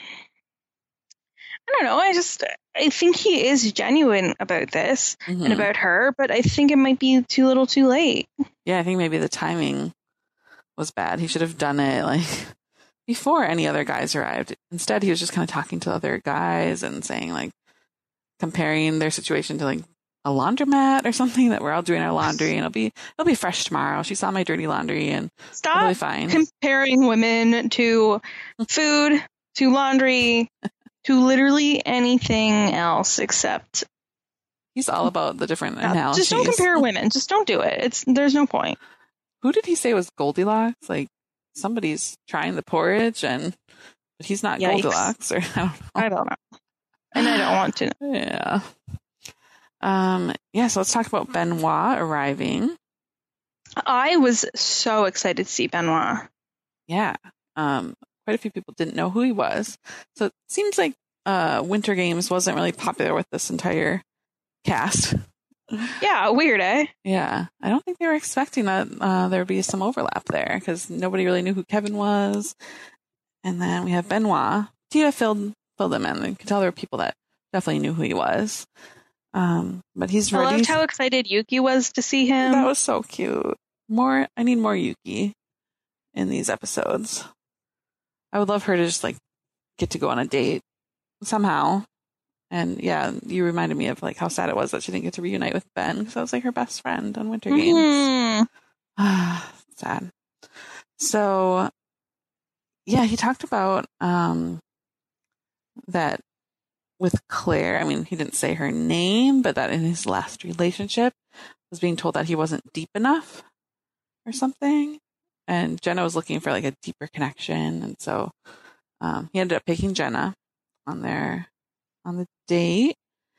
I don't know. I just I think he is genuine about this Mhm. and about her, but I think it might be too little, too late. Yeah, I think maybe the timing was bad. He should have done it like before any other guys arrived. Instead, he was just kind of talking to other guys and saying like comparing their situation to like a laundromat or something, that we're all doing our laundry and it'll be it'll be fresh tomorrow. She saw my dirty laundry and Stop it'll be fine. comparing women to food, to laundry, to literally anything else except. He's all about the different Uh, analogies. just don't compare women. Just don't do it. It's there's no point. Who did he say was Goldilocks? Like somebody's trying the porridge and but he's not Yikes. Goldilocks, or I don't know. I don't know, and I don't want to. Yeah. Um, yeah, so let's talk about Benoit arriving. I was so excited to see Benoit. Yeah. Um, quite a few people didn't know who he was. So it seems like uh, Winter Games wasn't really popular with this entire cast. Yeah, weird, eh? Yeah. I don't think they were expecting that uh, there would be some overlap there because nobody really knew who Kevin was. And then we have Benoit. Tia filled, filled them in. You could tell there were people that definitely knew who he was. Um, but he's I ready. loved how excited Yuki was to see him. That was so cute. More, I need more Yuki in these episodes. I would love her to just like get to go on a date somehow. And yeah, you reminded me of like how sad it was that she didn't get to reunite with Ben because that was like her best friend on Winter Games. Mhm. Sad. So yeah, he talked about um that with Claire. I mean, he didn't say her name, but that in his last relationship was being told that he wasn't deep enough or something. And Jenna was looking for like a deeper connection. And so um, he ended up picking Jenna on their, on the date.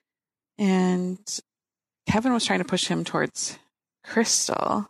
And Kevin was trying to push him towards Crystal.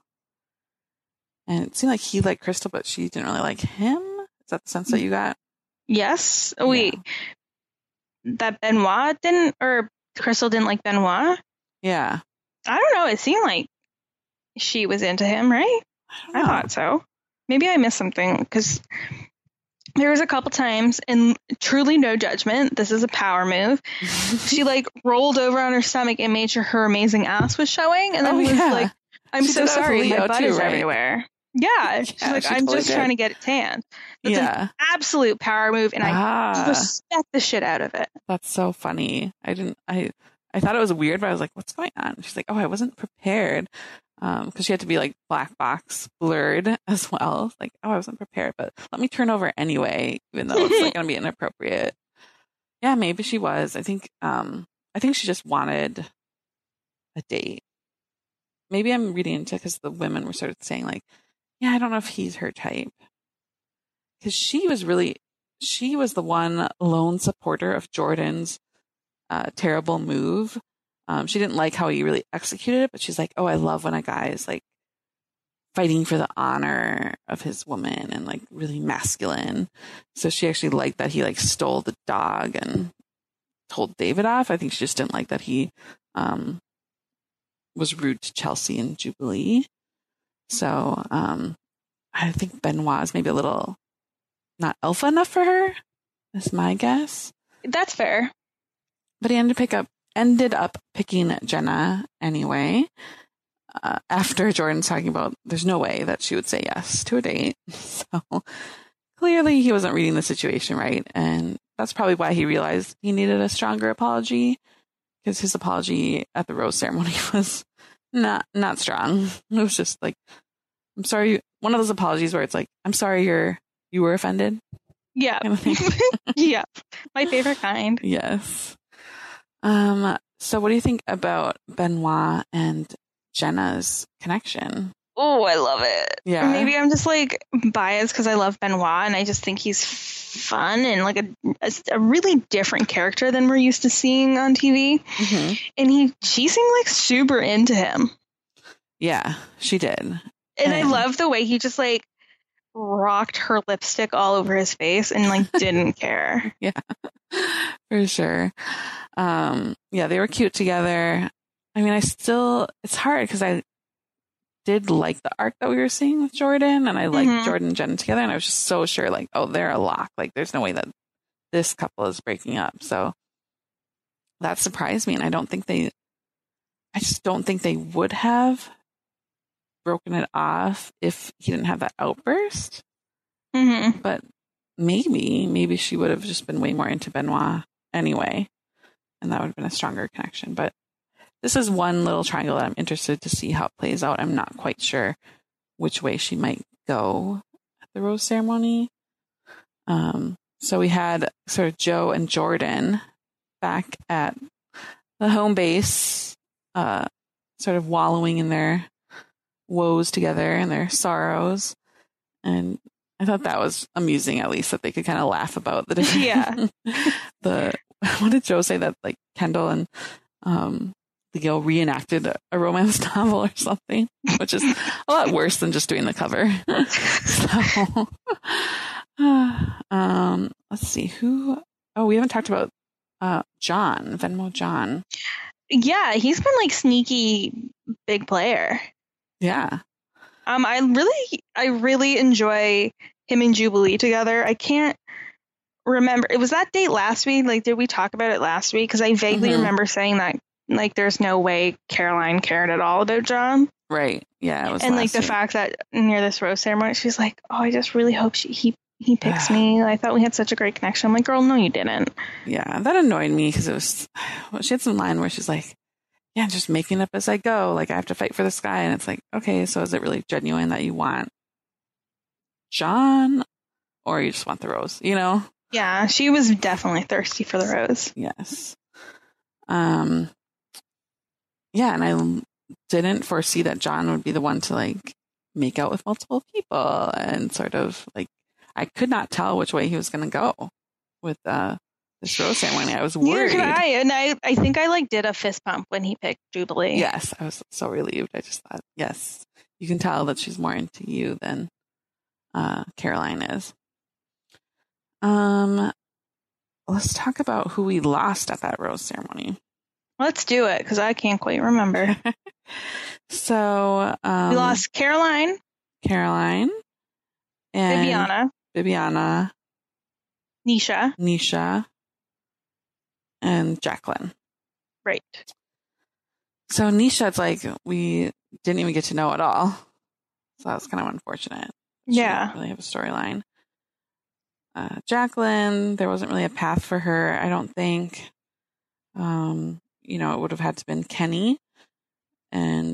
And it seemed like he liked Crystal, but she didn't really like him. Is that the sense that you got? Yes. Wait. Yeah. That Benoit didn't, or Crystal didn't like Benoit? Yeah. I don't know. It seemed like she was into him, right? I, don't I know. thought so. Maybe I missed something because there was a couple times, and truly no judgment, this is a power move. She like rolled over on her stomach and made sure her amazing ass was showing, and then Oh, was yeah. like, "I'm She so did that with sorry, my Leo butt too, is right? everywhere." Yeah, she's Yeah, like, she "I'm totally just did. trying to get it tanned." That's Yeah. an absolute power move, and I Ah. respect the shit out of it. That's so funny. I didn't, I, I thought it was weird, but I was like, what's going on? She's like, oh, I wasn't prepared. Um, cause she had to be like black box blurred as well. Like, oh, I wasn't prepared, but let me turn over anyway, even though it's like going to be inappropriate. Yeah, maybe she was. I think, um, I think she just wanted a date. Maybe I'm reading into because the women were sort of saying like, yeah, I don't know if he's her type. Cause she was really, she was the one lone supporter of Jordan's uh, terrible move. Um, she didn't like how he really executed it, but she's like, oh, I love when a guy is like fighting for the honor of his woman and like really masculine. So she actually liked that he like stole the dog and told David off. I think she just didn't like that he um, was rude to Chelsea and Jubilee. So um, I think Benoit is maybe a little not alpha enough for her. That's my guess. That's fair. But he ended, pick up, ended up picking Jenna anyway. Uh, after Jordan's talking about there's no way that she would say yes to a date. So clearly he wasn't reading the situation right. And that's probably why he realized he needed a stronger apology, because his apology at the rose ceremony was not not strong. It was just like, I'm sorry. One of those apologies where it's like, I'm sorry you're you were offended. Yeah. Kind of thing. Yeah. My favorite kind. Yes. Um. So what do you think about Benoit and Jenna's connection? Oh, I love it. Yeah. Maybe I'm just like biased because I love Benoit and I just think he's fun and like a, a, a really different character than we're used to seeing on T V. Mm-hmm. And he, she seemed like super into him. Yeah, she did. And, and I love the way he just like rocked her lipstick all over his face and like didn't care. Yeah, for sure. Um, yeah, they were cute together. I mean, I still, it's hard because I did like the arc that we were seeing with Jordan, and I liked Mhm. Jordan and Jen together, and I was just so sure, like, oh, they're a lock. Like, there's no way that this couple is breaking up. So that surprised me, and I don't think they, I just don't think they would have broken it off if he didn't have that outburst. Mm-hmm. But maybe, maybe she would have just been way more into Benoit anyway, and that would have been a stronger connection. But this is one little triangle that I'm interested to see how it plays out. I'm not quite sure which way she might go at the rose ceremony. Um, so we had sort of Joe and Jordan back at the home base, uh, sort of wallowing in their woes together and their sorrows. And I thought that was amusing, at least, that they could kind of laugh about the different. Yeah. the what did Joe say, that like Kendall and um, Leo reenacted a, a romance novel or something, which is a lot worse than just doing the cover. So, um, let's see who. Oh, we haven't talked about uh, John, Venmo John. Yeah, he's been like sneaky big player. Yeah. Um, I really, I really enjoy him and Jubilee together. I can't remember. It was that date last week. Like, did we talk about it last week? Because I vaguely Mhm. remember saying that, like, there's no way Caroline cared at all about John. Right. Yeah. It was And like last the week. fact that near this rose ceremony, she's like, "Oh, I just really hope she, he he picks me. I thought we had such a great connection." I'm like, "Girl, no, you didn't." Yeah, that annoyed me because it was. Well, she had some line where she's like, "Yeah, just making up as I go. Like I have to fight for this guy," and it's like, okay, so is it really genuine that you want John, or you just want the rose? You know? Yeah, she was definitely thirsty for the rose. Yes. Um. Yeah, and I didn't foresee that John would be the one to like make out with multiple people and sort of like I could not tell which way he was going to go with uh, this rose ceremony. I was Neither worried. could I, and I, I think I like did a fist pump when he picked Jubilee. Yes, I was so relieved. I just thought, yes, you can tell that she's more into you than uh, Caroline is. Um, let's talk about who we lost at that rose ceremony. Let's do it, because I can't quite remember. So um, We lost Caroline, Caroline, and Bibiana, Bibiana, Nisha. Nisha, and Jacqueline. Right. So Nisha, it's like we didn't even get to know at all. So that was kind of unfortunate. She Yeah. didn't really have a storyline. Uh, Jacqueline, there wasn't really a path for her, I don't think. Um, you know, it would have had to been Kenny. And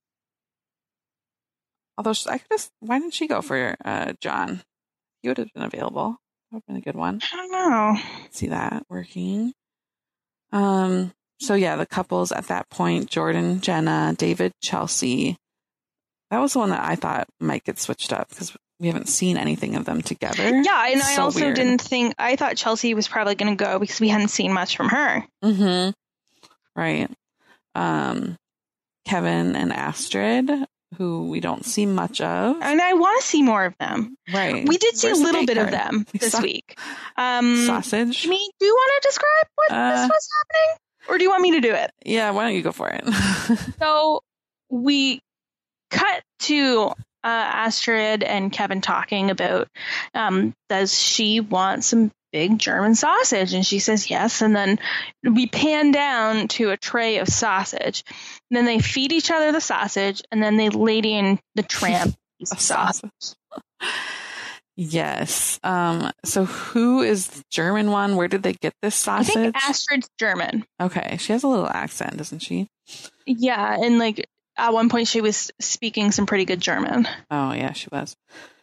although she, I could have, why didn't she go for uh, John? He would have been available. That would have been a good one. I don't know. See that working. Um, so yeah, the couples at that point, Jordan, Jenna, David, Chelsea. That was the one that I thought might get switched up because we haven't seen anything of them together. Yeah, and It's I so also weird. didn't think, I thought Chelsea was probably going to go because we hadn't seen much from her. Mm-hmm. Right. Um, Kevin and Astrid, who we don't see much of. And I want to see more of them. Right. We did see Where's a the little date bit of card? them We this saw week. Um, Sausage. Jimmy, do you want to describe what Uh, this was happening? Or do you want me to do it? Yeah, why don't you go for it? So we cut to uh, Astrid and Kevin talking about, um, does she want some big German sausage? And she says yes. And then we pan down to a tray of sausage. And then they feed each other the sausage, and then they lady in the tramp piece of sausage. Yes. Um, so who is the German one? Where did they get this sausage? I think Astrid's German. Okay. She has a little accent, doesn't she? Yeah. And like at one point she was speaking some pretty good German. Oh, yeah, she was.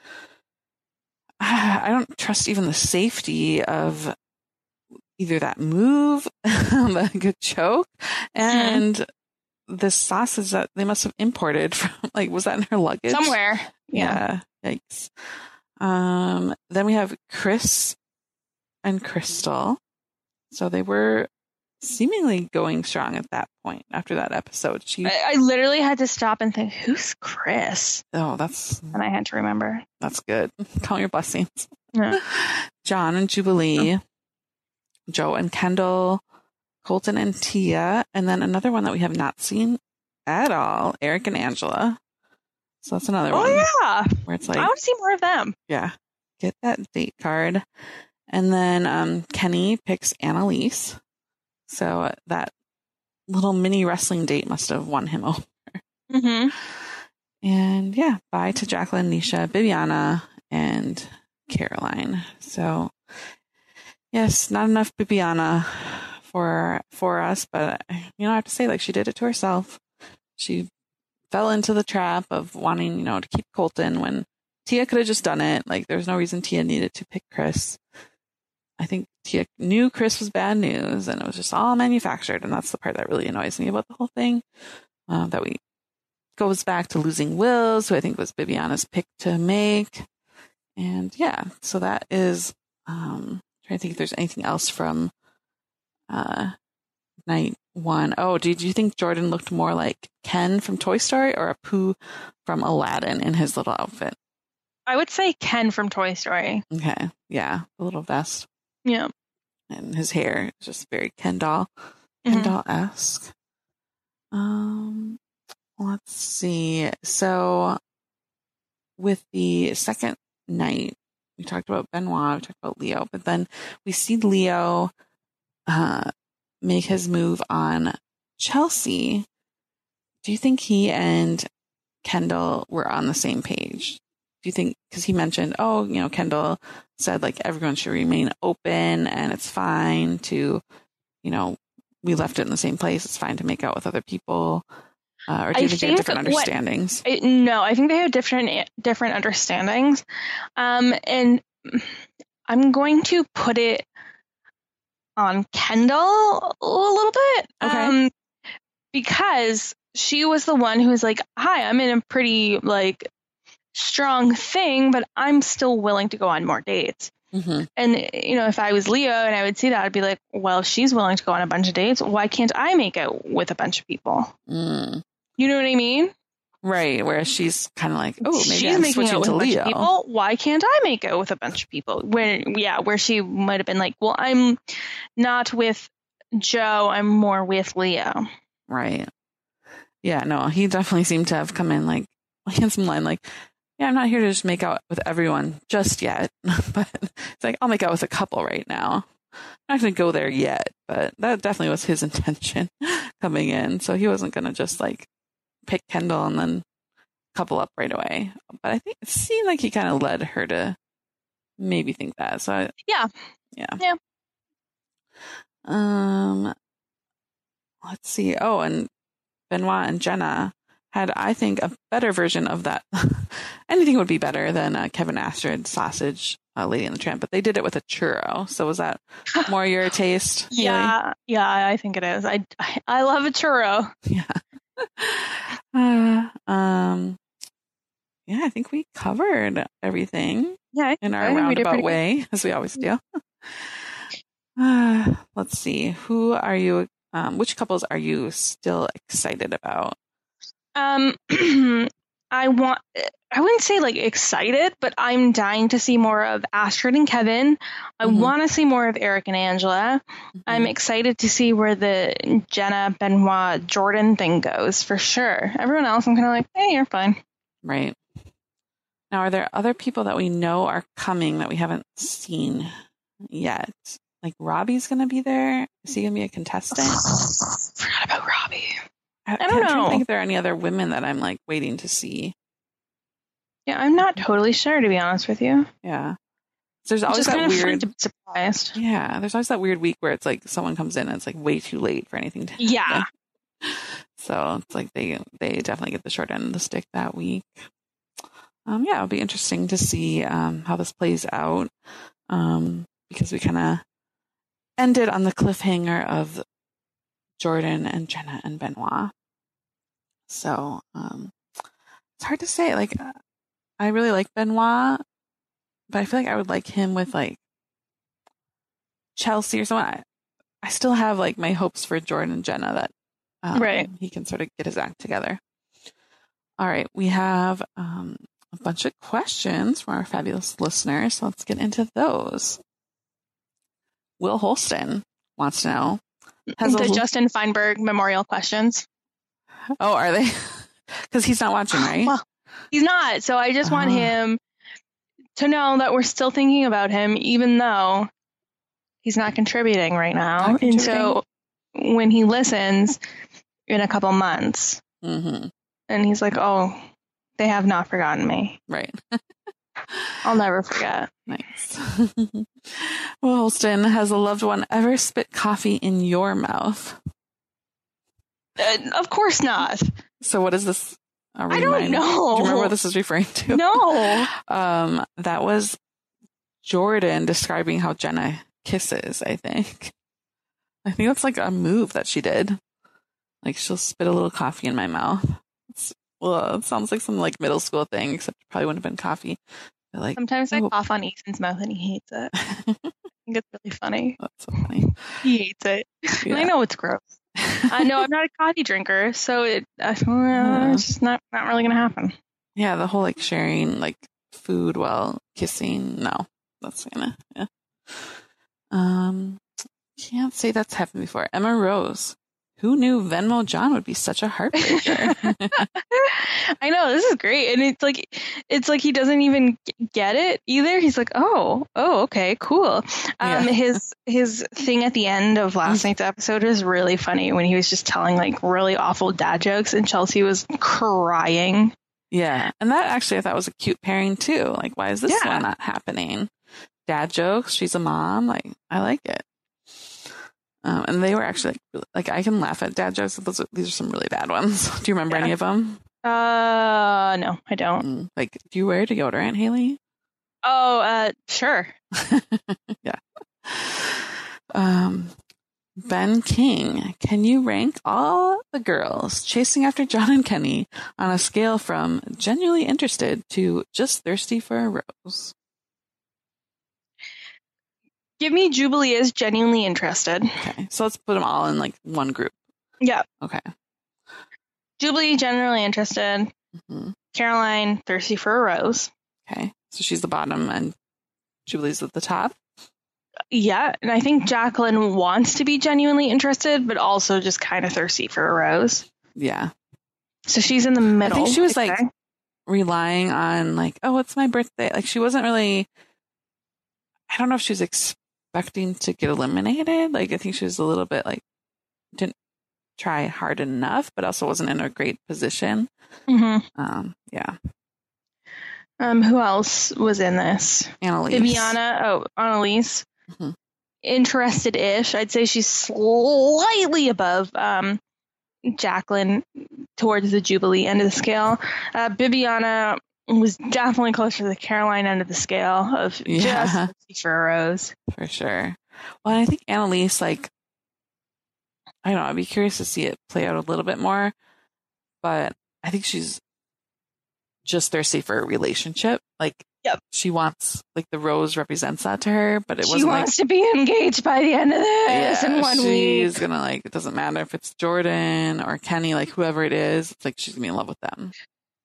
I don't trust even the safety of either that move, the good choke, and mm-hmm. the sausage that they must have imported from, like, was that in her luggage? Somewhere. Yeah. yeah. Yikes. Um, then we have Chris and Crystal. So they were seemingly going strong at that point after that episode. She, I, I literally had to stop and think, who's Chris? Oh, that's... And I had to remember. That's good. Count your blessings. Yeah. John and Jubilee, oh. Joe and Kendall, Colton and Tia, and then another one that we have not seen at all, Eric and Angela. So that's another oh, one. Oh, yeah. Where it's like... I want to see more of them. Yeah. Get that date card. And then um, Kenny picks Annalise. So uh, that little mini wrestling date must have won him over. Mm-hmm. And yeah, bye to Jacqueline, Nisha, Bibiana, and Caroline. So yes, not enough Bibiana for for us, but you know, I have to say, like, she did it to herself. She fell into the trap of wanting, you know, to keep Colton when Tia could have just done it. Like, there was no reason Tia needed to pick Chris. I think Tia knew Chris was bad news, and it was just all manufactured, and that's the part that really annoys me about the whole thing. Uh, that we goes back to losing Wills, who I think was Bibiana's pick to make, and yeah, so that is. Um, trying to think if there's anything else from uh, night one. Oh, did you think Jordan looked more like Ken from Toy Story or Apu from Aladdin in his little outfit? I would say Ken from Toy Story. Okay, yeah, the little vest. Yeah. And his hair is just very Ken doll, Ken mm-hmm. doll-esque. Um, let's see. So with the second night, we talked about Benoit, we talked about Leo, but then we see Leo uh, make his move on Chelsea. Do you think he and Kendall were on the same page? Do you think, because he mentioned, oh, you know, Kendall said, like, everyone should remain open and it's fine to, you know, we left it in the same place. It's fine to make out with other people. Uh, or do you I think, think they have different understandings? What, I, no, I think they have different different understandings. Um, and I'm going to put it on Kendall a little bit. Okay. Um, because she was the one who was like, hi, I'm in a pretty, like, strong thing, but I'm still willing to go on more dates. Mm-hmm. And, you know, if I was Leo and I would see that, I'd be like, well, she's willing to go on a bunch of dates. Why can't I make out with a bunch of people? Mm. You know what I mean? Right. Whereas she's kind of like, oh, maybe she's I'm making switching out with to a bunch Leo. Of people. Why can't I make out with a bunch of people? Where, yeah, where she might have been like, well, I'm not with Joe. I'm more with Leo. Right. Yeah, no, he definitely seemed to have come in like a handsome line, like, yeah, I'm not here to just make out with everyone just yet. But it's like, I'll make out with a couple right now. I'm not going to go there yet, but that definitely was his intention coming in. So he wasn't going to just like pick Kendall and then couple up right away. But I think it seemed like he kind of led her to maybe think that. So I, yeah. Yeah. Yeah. Um, let's see. Oh, and Benoit and Jenna had, I think, a better version of that. Anything would be better than uh, Kevin Astrid sausage, uh, Lady and the Tramp, but they did it with a churro. So was that more your taste? Yeah, Haley? Yeah, I think it is. I, I love a churro. Yeah. uh, um. Yeah, I think we covered everything. Yeah, in our roundabout way, as we always do. Uh, let's see. Who are you? Um, which couples are you still excited about? Um, I want, I wouldn't say like excited, but I'm dying to see more of Astrid and Kevin. I Mhm. want to see more of Eric and Angela. I'm Mhm. excited to see where the Jenna, Benoit, Jordan thing goes for sure. Everyone else, I'm kind of like, hey, you're fine. Right. Now, are there other people that we know are coming that we haven't seen yet? Like Robbie's going to be there. Is he going to be a contestant? Forgot about Robbie. I, I don't I'm trying to know. think if there are any other women that I'm like waiting to see. Yeah, I'm not totally sure, to be honest with you. Yeah. So there's always Just that kind of fun weird. to be surprised. Yeah, there's always that weird week where it's like someone comes in and it's like way too late for anything to Yeah. happen. So it's like they they definitely get the short end of the stick that week. Um, yeah, it'll be interesting to see um, how this plays out um, because we kind of ended on the cliffhanger of Jordan and Jenna and Benoit. So um, it's hard to say. Like, I really like Benoit, but I feel like I would like him with like Chelsea or someone. I, I still have like my hopes for Jordan and Jenna that um, Right. he can sort of get his act together. All right, we have um, a bunch of questions from our fabulous listeners. So let's get into those. Will Holston wants to know. Has The a, Justin Feinberg memorial questions. oh, are they? Because he's not watching, right? Well, he's not. So I just want Oh. him to know that we're still thinking about him, even though he's not contributing right now. Not And so when he listens in a couple months, Mm-hmm. and he's like, oh, they have not forgotten me. Right. I'll never forget. Nice. Will Holston, has a loved one ever spit coffee in your mouth? Uh, of course not. So what is this? A I don't reminder? know. Do you remember what this is referring to? No. Um, that was Jordan describing how Jenna kisses, I think. I think that's like a move that she did. Like she'll spit a little coffee in my mouth. It's, well, it sounds like some like middle school thing, except it probably wouldn't have been coffee. But like, Sometimes I oh. cough on Ethan's mouth and he hates it. I think it's really funny. That's so funny. He hates it. Yeah. I know it's gross. I know I'm not a coffee drinker, so it uh, uh, it's just not, not really going to happen. Yeah, the whole like sharing like food while kissing. No, that's gonna, yeah. Um, can't say that's happened before. Emma Rose. Who knew Venmo John would be such a heartbreaker? I know, this is great. And it's like, it's like he doesn't even get it either. He's like, oh, oh, okay, cool. Um, Yeah. his, his thing at the end of last night's episode was really funny when he was just telling like really awful dad jokes and Chelsea was crying. Yeah. And that actually I thought was a cute pairing too. Like, why is this Yeah. one not happening? Dad jokes. She's a mom. Like, I like it. Um, and they were actually like, like, I can laugh at dad jokes. Those are, these are some really bad ones. Do you remember Yeah. any of them? Uh, no, I don't. Mm, like, do you wear deodorant, Haley? Oh, uh, sure. Yeah. Um, Ben King, can you rank all the girls chasing after John and Kenny on a scale from genuinely interested to just thirsty for a rose? Give me Jubilee as genuinely interested. Okay, so let's put them all in like one group. Yeah. Okay. Jubilee, generally interested. Mm-hmm. Caroline, thirsty for a rose. Okay, so she's the bottom and Jubilee's at the top. Yeah, and I think Jacqueline wants to be genuinely interested, but also just kind of thirsty for a rose. Yeah. So she's in the middle. I think she was okay. like relying on like, oh, it's my birthday. Like she wasn't really, I don't know if she was expecting to get eliminated. Like I think she was a little bit like, didn't try hard enough, but also wasn't in a great position. Mm-hmm. Um, yeah. Um, who else was in this? Annalise. Viviana. Oh, Annalise. Mm-hmm. Interested-ish. I'd say she's slightly above um, Jacqueline towards the Jubilee end of the scale. Uh, Bibiana was definitely closer to the Caroline end of the scale of Yeah. just thirsty for a rose. For sure. Well, and I think Annalise, like, I don't know, I'd be curious to see it play out a little bit more, but I think she's just thirsty for a relationship. Like, Yep. she wants, like, the rose represents that to her, but it She wasn't wants like, to be engaged by the end of this yeah, in one she's week. gonna, like, it doesn't matter if it's Jordan or Kenny, like, whoever it is, it's like she's gonna be in love with them.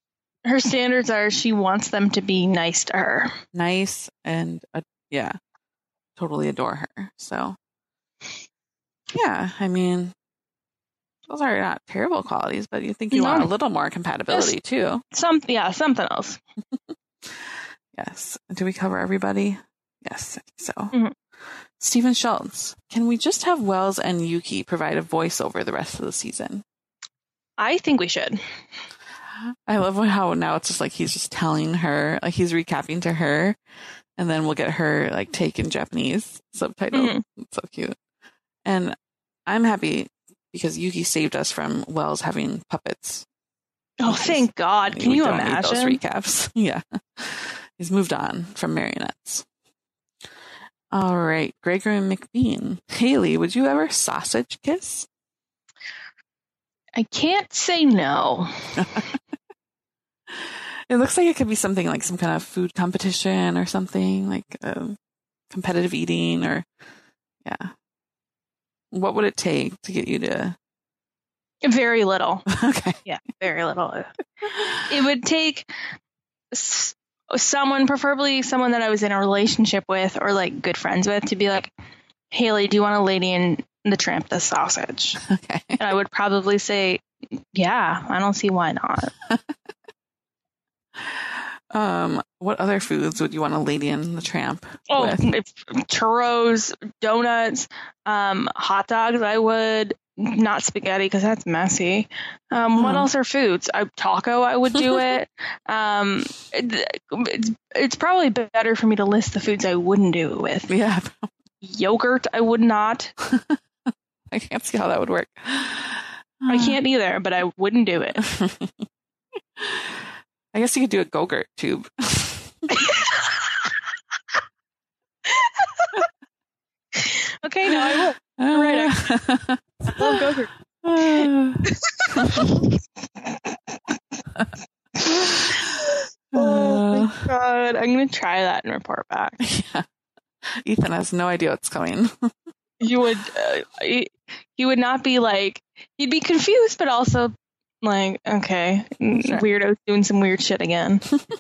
Her standards are she wants them to be nice to her. Nice and, uh, yeah, totally adore her. So, yeah, I mean, those are not terrible qualities, but you think you no. want a little more compatibility, Just too. Some, yeah, something else. Yes. Do we cover everybody? Yes, I think so. Mm-hmm. Stephen Schultz. Can we just have Wells and Yuki provide a voiceover the rest of the season? I think we should. I love how now it's just like he's just telling her, like he's recapping to her, and then we'll get her like take in Japanese subtitle. Mm-hmm. It's so cute. And I'm happy because Yuki saved us from Wells having puppets. Oh, thank God. Can you imagine? Those recaps. Yeah. He's moved on from marionettes. All right. Gregory McBean. Haley, would you ever sausage kiss? I can't say no. It looks like it could be something like some kind of food competition or something, like uh, competitive eating or, yeah. What would it take to get you to? Very little. Okay. Yeah, very little. It would take s- someone, preferably someone that I was in a relationship with or like good friends with, to be like, Haley, do you want a Lady in the Tramp the sausage? Okay. And I would probably say, yeah, I don't see why not. um, what other foods would you want a Lady in the Tramp Oh, with? If, churros, donuts, um, hot dogs. I would. Not spaghetti because that's messy. Um, oh. What else are foods? I, taco, I would do it. um, it, it's, it's probably better for me to list the foods I wouldn't do it with. Yeah. Yogurt, I would not. I can't see how that would work. I can't either, but I wouldn't do it. I guess you could do a Go-Gurt tube. Okay, no, I will. You're right. I, I love Go-Gurt. Oh my God. I'm going to try that and report back. Yeah. Ethan has no idea what's coming. You would, uh, he, he would not be like, he'd be confused, but also like, okay, sure. Weirdo doing some weird shit again.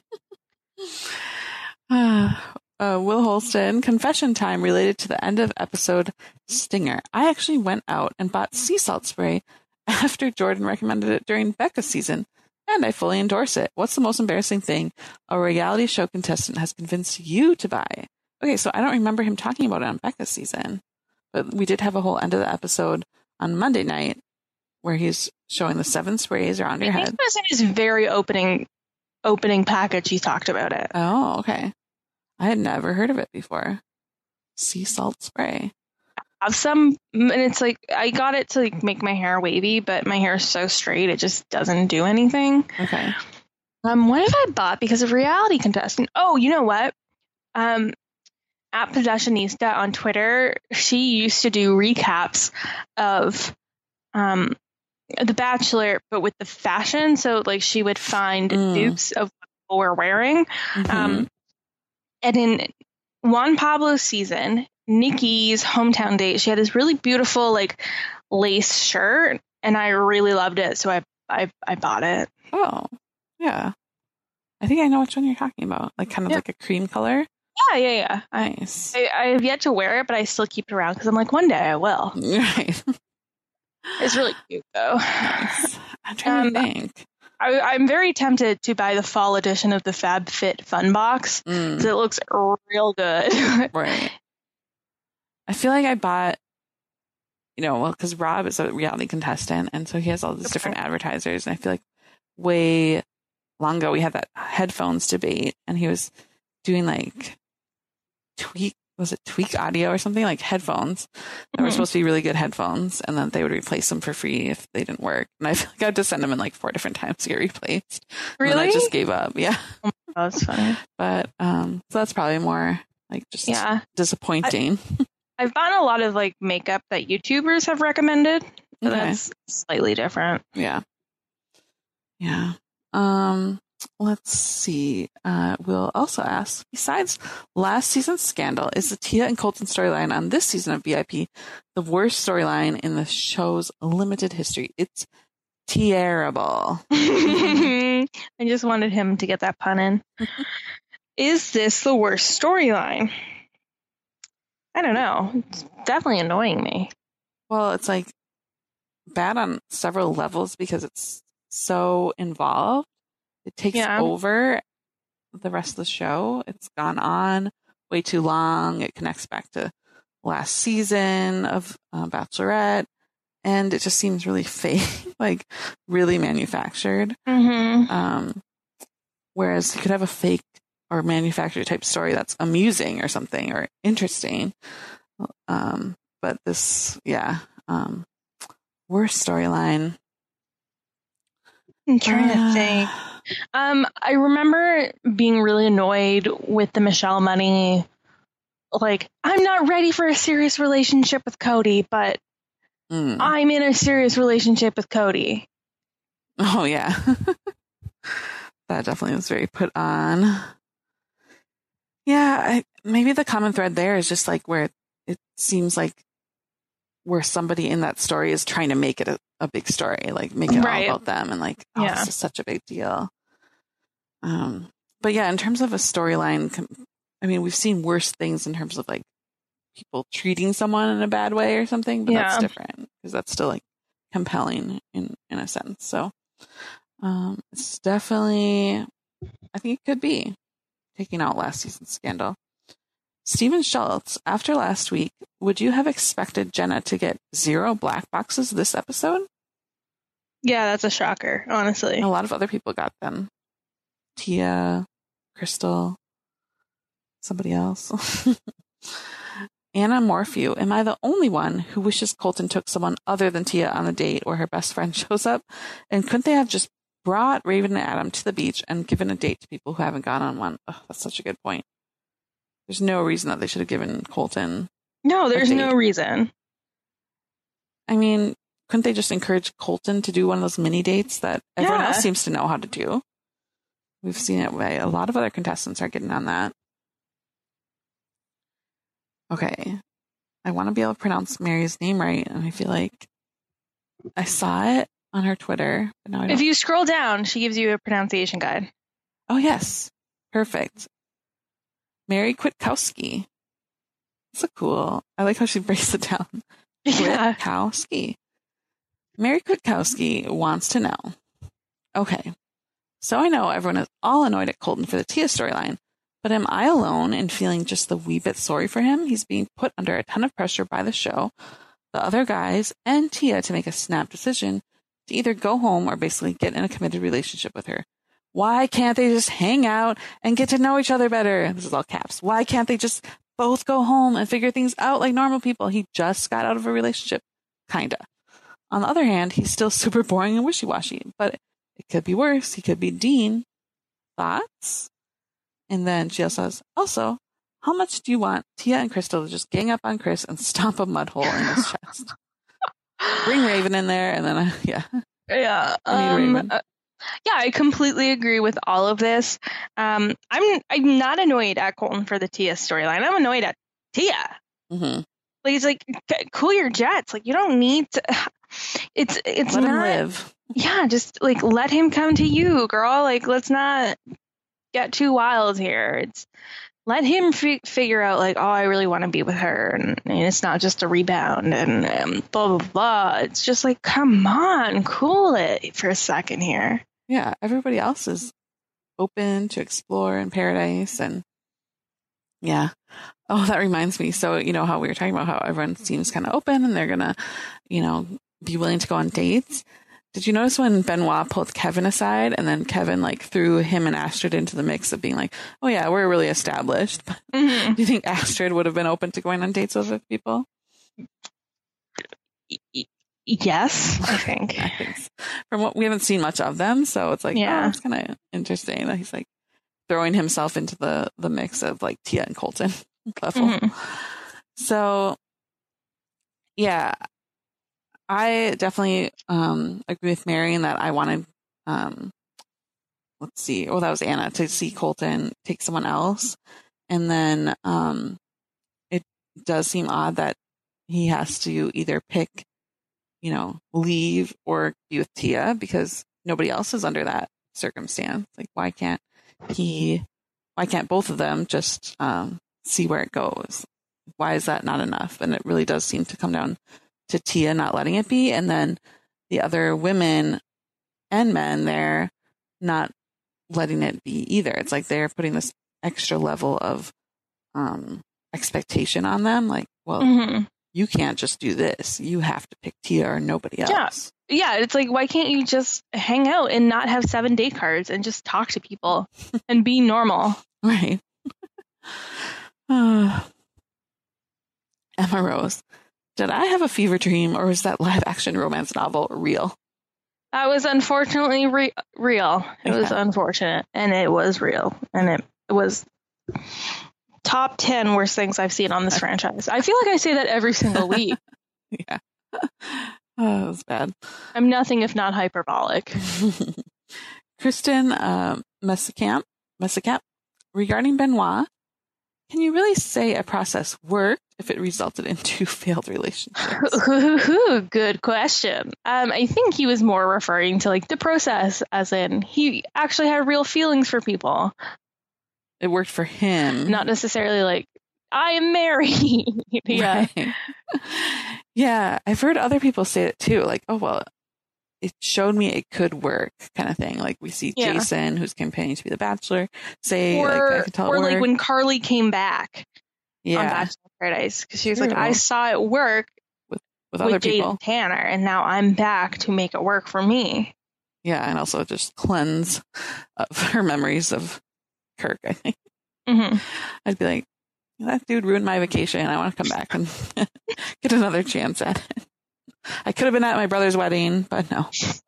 uh, uh, Will Holston, confession time related to the end of episode Stinger. I actually went out and bought sea salt spray after Jordan recommended it during Becca's season, and I fully endorse it. What's the most embarrassing thing a reality show contestant has convinced you to buy? Okay, so I don't remember him talking about it on Becca's season, but we did have a whole end of the episode on Monday night where he's showing the seven sprays around your head. I think it was in his very opening opening package he talked about it. Oh, okay. I had never heard of it before. Sea salt spray. I have some, and it's like, I got it to like make my hair wavy, but my hair is so straight, it just doesn't do anything. Okay. Um, what have I bought because of reality contestant? Oh, you know what? Um, at Possessionista on Twitter, she used to do recaps of um, The Bachelor, but with the fashion. So, like, she would find mm. dupes of what people were wearing. Mm-hmm. Um, and in Juan Pablo's season, Nikki's hometown date, she had this really beautiful, like, lace shirt, and I really loved it. So I, I, I bought it. Oh, yeah. I think I know which one you're talking about. Like, kind of yeah. like a cream color. Yeah, yeah, yeah. Nice. I, I have yet to wear it, but I still keep it around because I'm like, one day I will. Right. It's really cute, though. Nice. I'm trying um, to think. I, I'm very tempted to buy the fall edition of the Fab Fit Fun Box because mm. it looks real good. Right. I feel like I bought, you know, well, because Rob is a reality contestant, and so he has all these okay. different advertisers, and I feel like way long ago we had that headphones debate, and he was doing like tweak was it tweak audio or something, like headphones that mm-hmm. were supposed to be really good headphones, and then they would replace them for free if they didn't work. And I feel like I had to send them in like four different times to get replaced. Really? And I just gave up. Yeah. Oh, that's funny. But um, so that's probably more like just yeah. disappointing. I, I've bought a lot of like makeup that YouTubers have recommended. So okay. That's slightly different. Yeah. Yeah. Um. Let's see. Uh, we'll also ask, besides last season's scandal, is the Tia and Colton storyline on this season of V I P the worst storyline in the show's limited history? It's terrible. I I just wanted him to get that pun in. Is this the worst storyline? I don't know. It's definitely annoying me. Well, it's like bad on several levels because it's so involved. It takes Yeah. over the rest of the show. It's gone on way too long. It connects back to last season of uh, Bachelorette, and it just seems really fake, like really manufactured. Mm-hmm. Um, whereas you could have a fake or manufactured type story that's amusing or something or interesting. Um, but this, yeah, um, worst storyline. I'm trying Uh, to think. Um, I remember being really annoyed with the Michelle Money. Like, I'm not ready for a serious relationship with Cody, but mm. I'm in a serious relationship with Cody. Oh, yeah. That definitely was very put on. Yeah, I, maybe the common thread there is just like where it seems like where somebody in that story is trying to make it a, a big story, like make it Right. all about them and like, oh, Yeah. this is such a big deal. Um, but yeah, in terms of a storyline, I mean, we've seen worse things in terms of like people treating someone in a bad way or something, but Yeah. that's different because that's still like compelling in, in a sense. So um, it's definitely, I think it could be taking out last season's scandal. Stephen Schultz, after last week, would you have expected Jenna to get zero black boxes this episode? Yeah, that's a shocker, honestly. A lot of other people got them. Tia, Crystal, somebody else. Anna Morphew, am I the only one who wishes Colton took someone other than Tia on the date or her best friend shows up? And couldn't they have just brought Raven and Adam to the beach and given a date to people who haven't gone on one? Oh, that's such a good point. There's no reason that they should have given Colton. No, there's a no date. reason. I mean, couldn't they just encourage Colton to do one of those mini dates that everyone Yeah. else seems to know how to do? We've seen it way. A lot of other contestants are getting on that. Okay. I want to be able to pronounce Mary's name right, and I feel like I saw it on her Twitter, but now I don't. If you scroll down, she gives you a pronunciation guide. Oh, yes. Perfect. Mary Kwiatkowski. That's a cool. I like how she breaks it down. Yeah. Kwiatkowski. Mary Kwiatkowski wants to know. Okay. So I know everyone is all annoyed at Colton for the Tia storyline, but am I alone in feeling just the wee bit sorry for him? He's being put under a ton of pressure by the show, the other guys, and Tia to make a snap decision to either go home or basically get in a committed relationship with her. Why can't they just hang out and get to know each other better? This is all caps. Why can't they just both go home and figure things out like normal people? He just got out of a relationship. Kinda. On the other hand, he's still super boring and wishy-washy, but it could be worse. He could be Dean. Thoughts? And then she also says, also, how much do you want Tia and Crystal to just gang up on Chris and stomp a mud hole in his chest? Bring Raven in there, and then, uh, yeah. Yeah. I need Um, Raven. uh, yeah, I completely agree with all of this. Um, I'm I'm not annoyed at Colton for the Tia storyline. I'm annoyed at Tia. Mm-hmm. Like, it's like, c- cool your jets. Like, you don't need to. It's it's Let not. him live. Yeah, just like let him come to you, girl. Like, let's not get too wild here. It's let him fi- figure out like, oh, I really want to be with her, and, and it's not just a rebound and um, blah blah blah. It's just like, come on, cool it for a second here. Yeah, everybody else is open to explore in paradise, and yeah. Oh, that reminds me. So, you know how we were talking about how everyone seems kind of open and they're gonna, you know, be willing to go on dates. Did you notice when Benoit pulled Kevin aside and then Kevin like threw him and Astrid into the mix of being like, oh yeah, we're really established. Mm-hmm. Do you think Astrid would have been open to going on dates with other people? Yes, I think. I think so. From what we haven't seen much of them, so it's like, Yeah. oh, it's kind of interesting that he's like throwing himself into the the mix of like Tia and Colton level. Mhm. So yeah, I definitely um, agree with Mary in that I wanted, um, let's see, oh, that was Anna, to see Colton take someone else. And then um, it does seem odd that he has to either pick, you know, leave or be with Tia because nobody else is under that circumstance. Like, why can't he, why can't both of them just um, see where it goes? Why is that not enough? And it really does seem to come down to Tia not letting it be. And then the other women and men there not letting it be either. It's like they're putting this extra level of um, expectation on them. Like, well, mm-hmm. you can't just do this. You have to pick Tia or nobody else. Yeah. Yeah. It's like, why can't you just hang out and not have seven date cards and just talk to people and be normal? Right. uh, Emma Rose, did I have a fever dream or was that live action romance novel real? That was unfortunately re- real. It yeah. was unfortunate, and it was real, and it, it was top ten worst things I've seen on this franchise. I feel like I say that every single week. Yeah. Oh, that was bad. I'm nothing if not hyperbolic. Kristen uh, Messikamp, Messikamp, regarding Benoit, can you really say a process worked if it resulted in two failed relationships? Good question. Um, I think he was more referring to like the process, as in he actually had real feelings for people. It worked for him. Not necessarily like, I am married. Yeah. Right. Yeah. I've heard other people say it too. Like, oh, well, it showed me it could work kind of thing. Like we see yeah. Jason, who's campaigning to be the Bachelor, say, or, like, I can tell or it like worked. when Carly came back yeah. on Bachelor in Paradise, because she was True. like, I saw it work with, with, with other Jade people. and Tanner, and now I'm back to make it work for me. Yeah. And also just cleanse of her memories of Kirk, I think. Mm-hmm. I'd be like, that dude ruined my vacation. I want to come back and get another chance at it. I could have been at my brother's wedding, but no.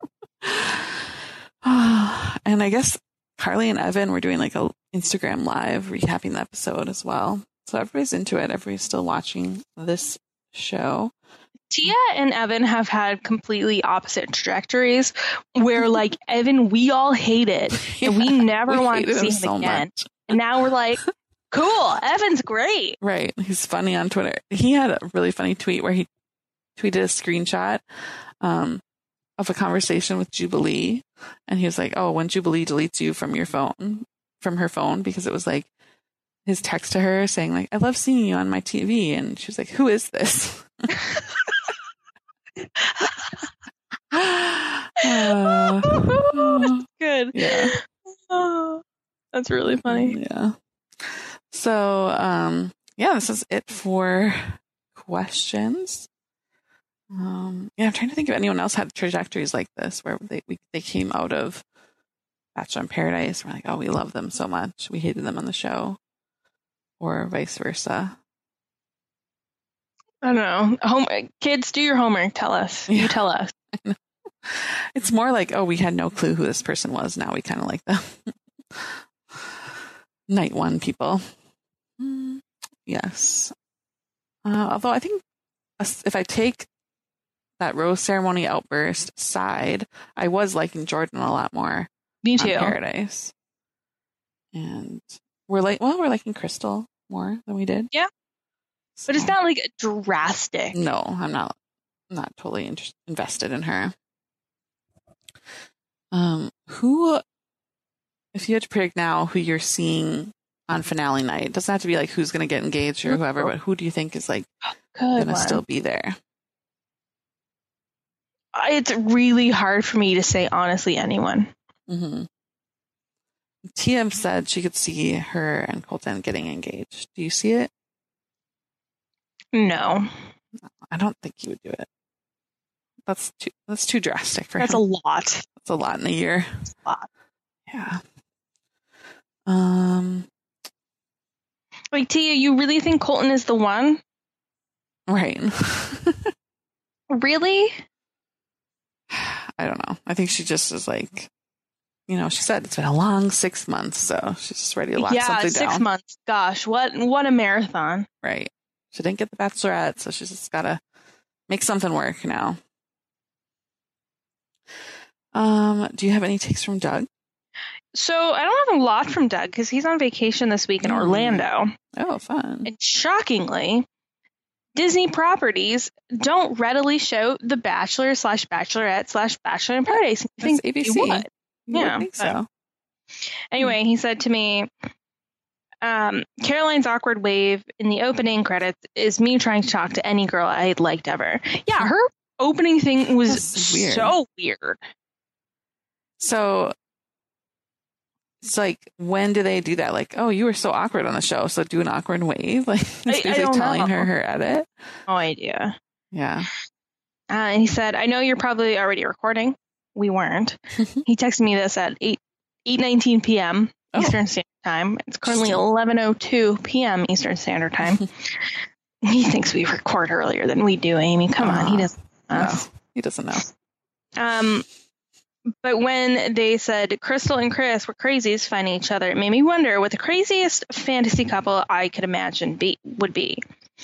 And I guess Carly and Evan were doing like a Instagram live recapping the episode as well. So everybody's into it. Everybody's still watching this show. Tia and Evan have had completely opposite trajectories where like Evan, we all hated Yeah, and we never we wanted to see him, him so again. Much. And now we're like, cool, Evan's great. Right. He's funny on Twitter. He had a really funny tweet where he tweeted a screenshot um, of a conversation with Jubilee. And he was like, oh, when Jubilee deletes you from your phone, from her phone, because it was like his text to her saying like, I love seeing you on my T V. And she was like, who is this? uh, Good. Yeah. Oh, that's really funny. Yeah. So, um, yeah, this is it for questions. Um, yeah, I'm trying to think if anyone else had trajectories like this where they we, they came out of Bachelor in Paradise. We're like, oh, we love them so much. We hated them on the show, or vice versa. I don't know. Home kids, do your homework. Tell us. Yeah. You tell us. It's more like, oh, we had no clue who this person was. Now we kind of like them. Night one people. Mm, yes. Uh, although I think if I take that rose ceremony outburst side, I was liking Jordan a lot more. Me too. On Paradise. And we're like, well, we're liking Crystal more than we did. Yeah. So, but it's not like drastic. No, I'm not. I'm not totally inter- invested in her. Um, who, if you had to predict now who you're seeing on finale night, it doesn't have to be like who's going to get engaged or whoever, but who do you think is like going to still be there? It's really hard for me to say, honestly, anyone. Mm-hmm. T M said she could see her and Colton getting engaged. Do you see it? No. I don't think he would do it. That's too that's too drastic for that's him. That's a lot. That's a lot in a year. That's a lot. Yeah. Um. Like, Tia, you really think Colton is the one? Right. Really? I don't know. I think she just is like, you know, she said it's been a long six months, so she's just ready to lock yeah, something six down. Six months. Gosh, what what a marathon. Right. She didn't get the Bachelorette, so she's just got to make something work now. Um, do you have any takes from Doug? So I don't have a lot from Doug because he's on vacation this week in mm. Orlando. Oh, fun. And shockingly, Disney properties don't readily show The Bachelor slash Bachelorette slash Bachelor in Paradise. I think A B C. would. You Yeah, would think but- so. Anyway, he said to me, um, Caroline's awkward wave in the opening credits is me trying to talk to any girl I had liked ever. Yeah, her opening thing was That's weird. so weird. So it's like, when do they do that? Like, oh, you were so awkward on the show, so do an awkward wave. Like, he's I- I basically don't telling know. her her edit. No idea. Yeah. Uh, and he said, I know you're probably already recording. We weren't. He texted me this at eight nineteen p.m. Oh. Eastern Standard Time. It's currently Interesting. eleven oh two p.m. Eastern Standard Time. He thinks we record earlier than we do, Amy. Come on. He Aw. doesn't know No, us. he doesn't know. Um, but when they said Crystal and Chris were crazies finding each other, it made me wonder what the craziest fantasy couple I could imagine be would be.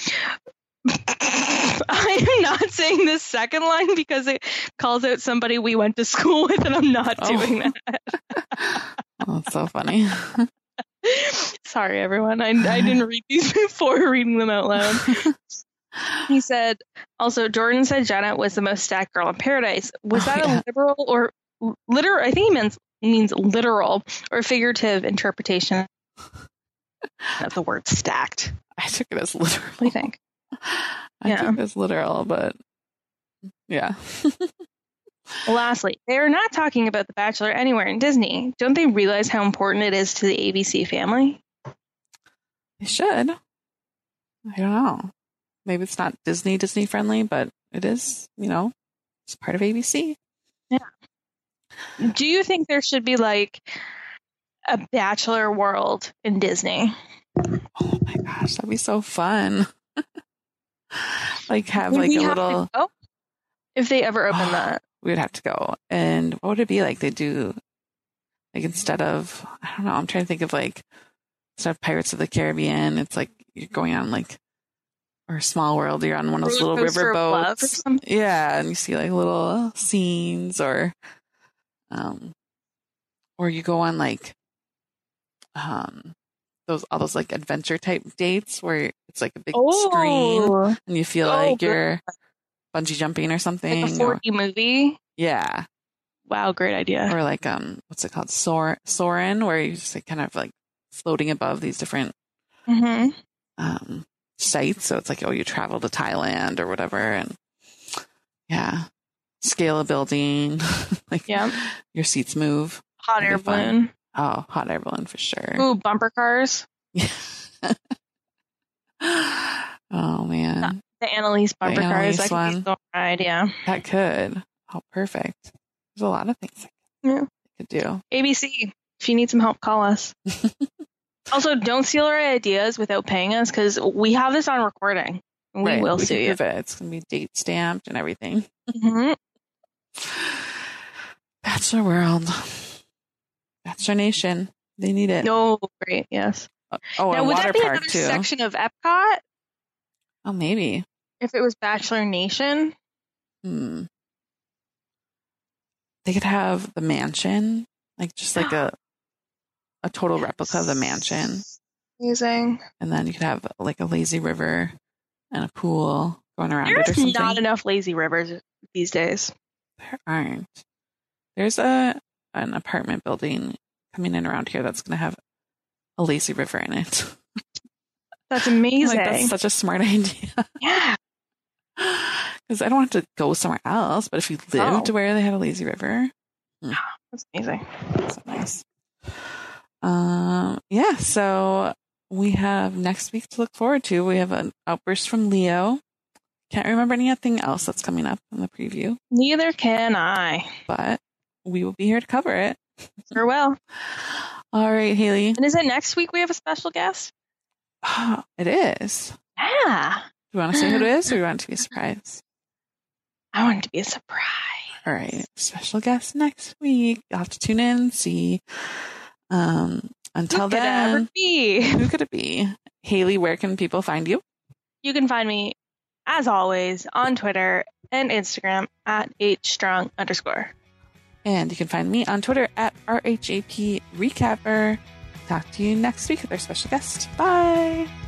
I am not saying this second line because it calls out somebody we went to school with, and I'm not Oh. doing that. Oh, that's so funny. Sorry, everyone. I, I didn't read these before reading them out loud. He said, also, Jordan said Janet was the most stacked girl in paradise. Was Oh, that yeah. a literal or literal? I think he means, means literal or figurative interpretation of the word stacked. I took it as literal. What do you think? I Yeah. took it as literal, but yeah. Lastly, they are not talking about The Bachelor anywhere in Disney. Don't they realize how important it is to the A B C family? They should. I don't know. Maybe it's not Disney Disney friendly, but it is, you know, it's part of A B C. Do you think there should be like a Bachelor world in Disney? Oh my gosh, that'd be so fun. Like have Would like we a have to little go? If they ever open that. we would have to go. And what would it be like? They do like instead of I don't know, I'm trying to think of like instead of Pirates of the Caribbean, it's like you're going on like or Small World, you're on one of those Roller little Coaster river of Love or boats. something? Yeah, and you see like little scenes or um or you go on like um those all those like adventure type dates where it's like a big screen Oh, and you feel Oh, like good. you're bungee jumping or something. like a or- four D movie. yeah. Wow, great idea. Or like um what's it called? Soar Soarin', where you just like kind of like floating above these different hmm um sites. So it's like, oh, you travel to Thailand or whatever, and yeah. Scale a building. Like Yeah. your seats move. Hot air That'd be fun. balloon. Oh, hot air balloon for sure. Ooh, bumper cars. Oh man. The Annalise bumper cars. Annalise That could one. be so ride, yeah. That could. Oh, perfect. There's a lot of things Yeah. I could do. A B C, if you need some help, call us. Also, don't steal our ideas without paying us because we have this on recording. We Right, will we sue can you. prove it. It's gonna be date stamped and everything. Mhm. Bachelor World. Bachelor Nation. They need it. No, great, yes. Oh, now, and would water that be park another too. section of Epcot Oh, maybe. if it was Bachelor Nation? Hmm. They could have the mansion, like just like a a total replica of the mansion, Amazing. and then you could have like a lazy river and a pool going around it or There's something. not enough lazy rivers these days. There aren't. There's a an apartment building coming in around here that's going to have a lazy river in it. That's I'm amazing. like, that's such a smart idea. yeah. Because I don't have to go somewhere else, but if you lived Oh. where they had a lazy river, That's amazing. that's so nice. Um, yeah, so we have next week to look forward to. We have an outburst from Leo. Can't remember anything else that's coming up in the preview, Neither can I. but we will be here to cover it. Sure will. All right, Haley. And is it next week we have a special guest? It is. Yeah. Do you want to say who it is, or do you want it to be a surprise? I want it to be a surprise. All right, special guest next week. You'll have to tune in and see. Um, until Who could it then, ever be? who could it be? Haley, where can people find you? You can find me, as always, on Twitter and Instagram at hstrong underscore. And you can find me on Twitter at R H A P Recapper. Talk to you next week with our special guest. Bye.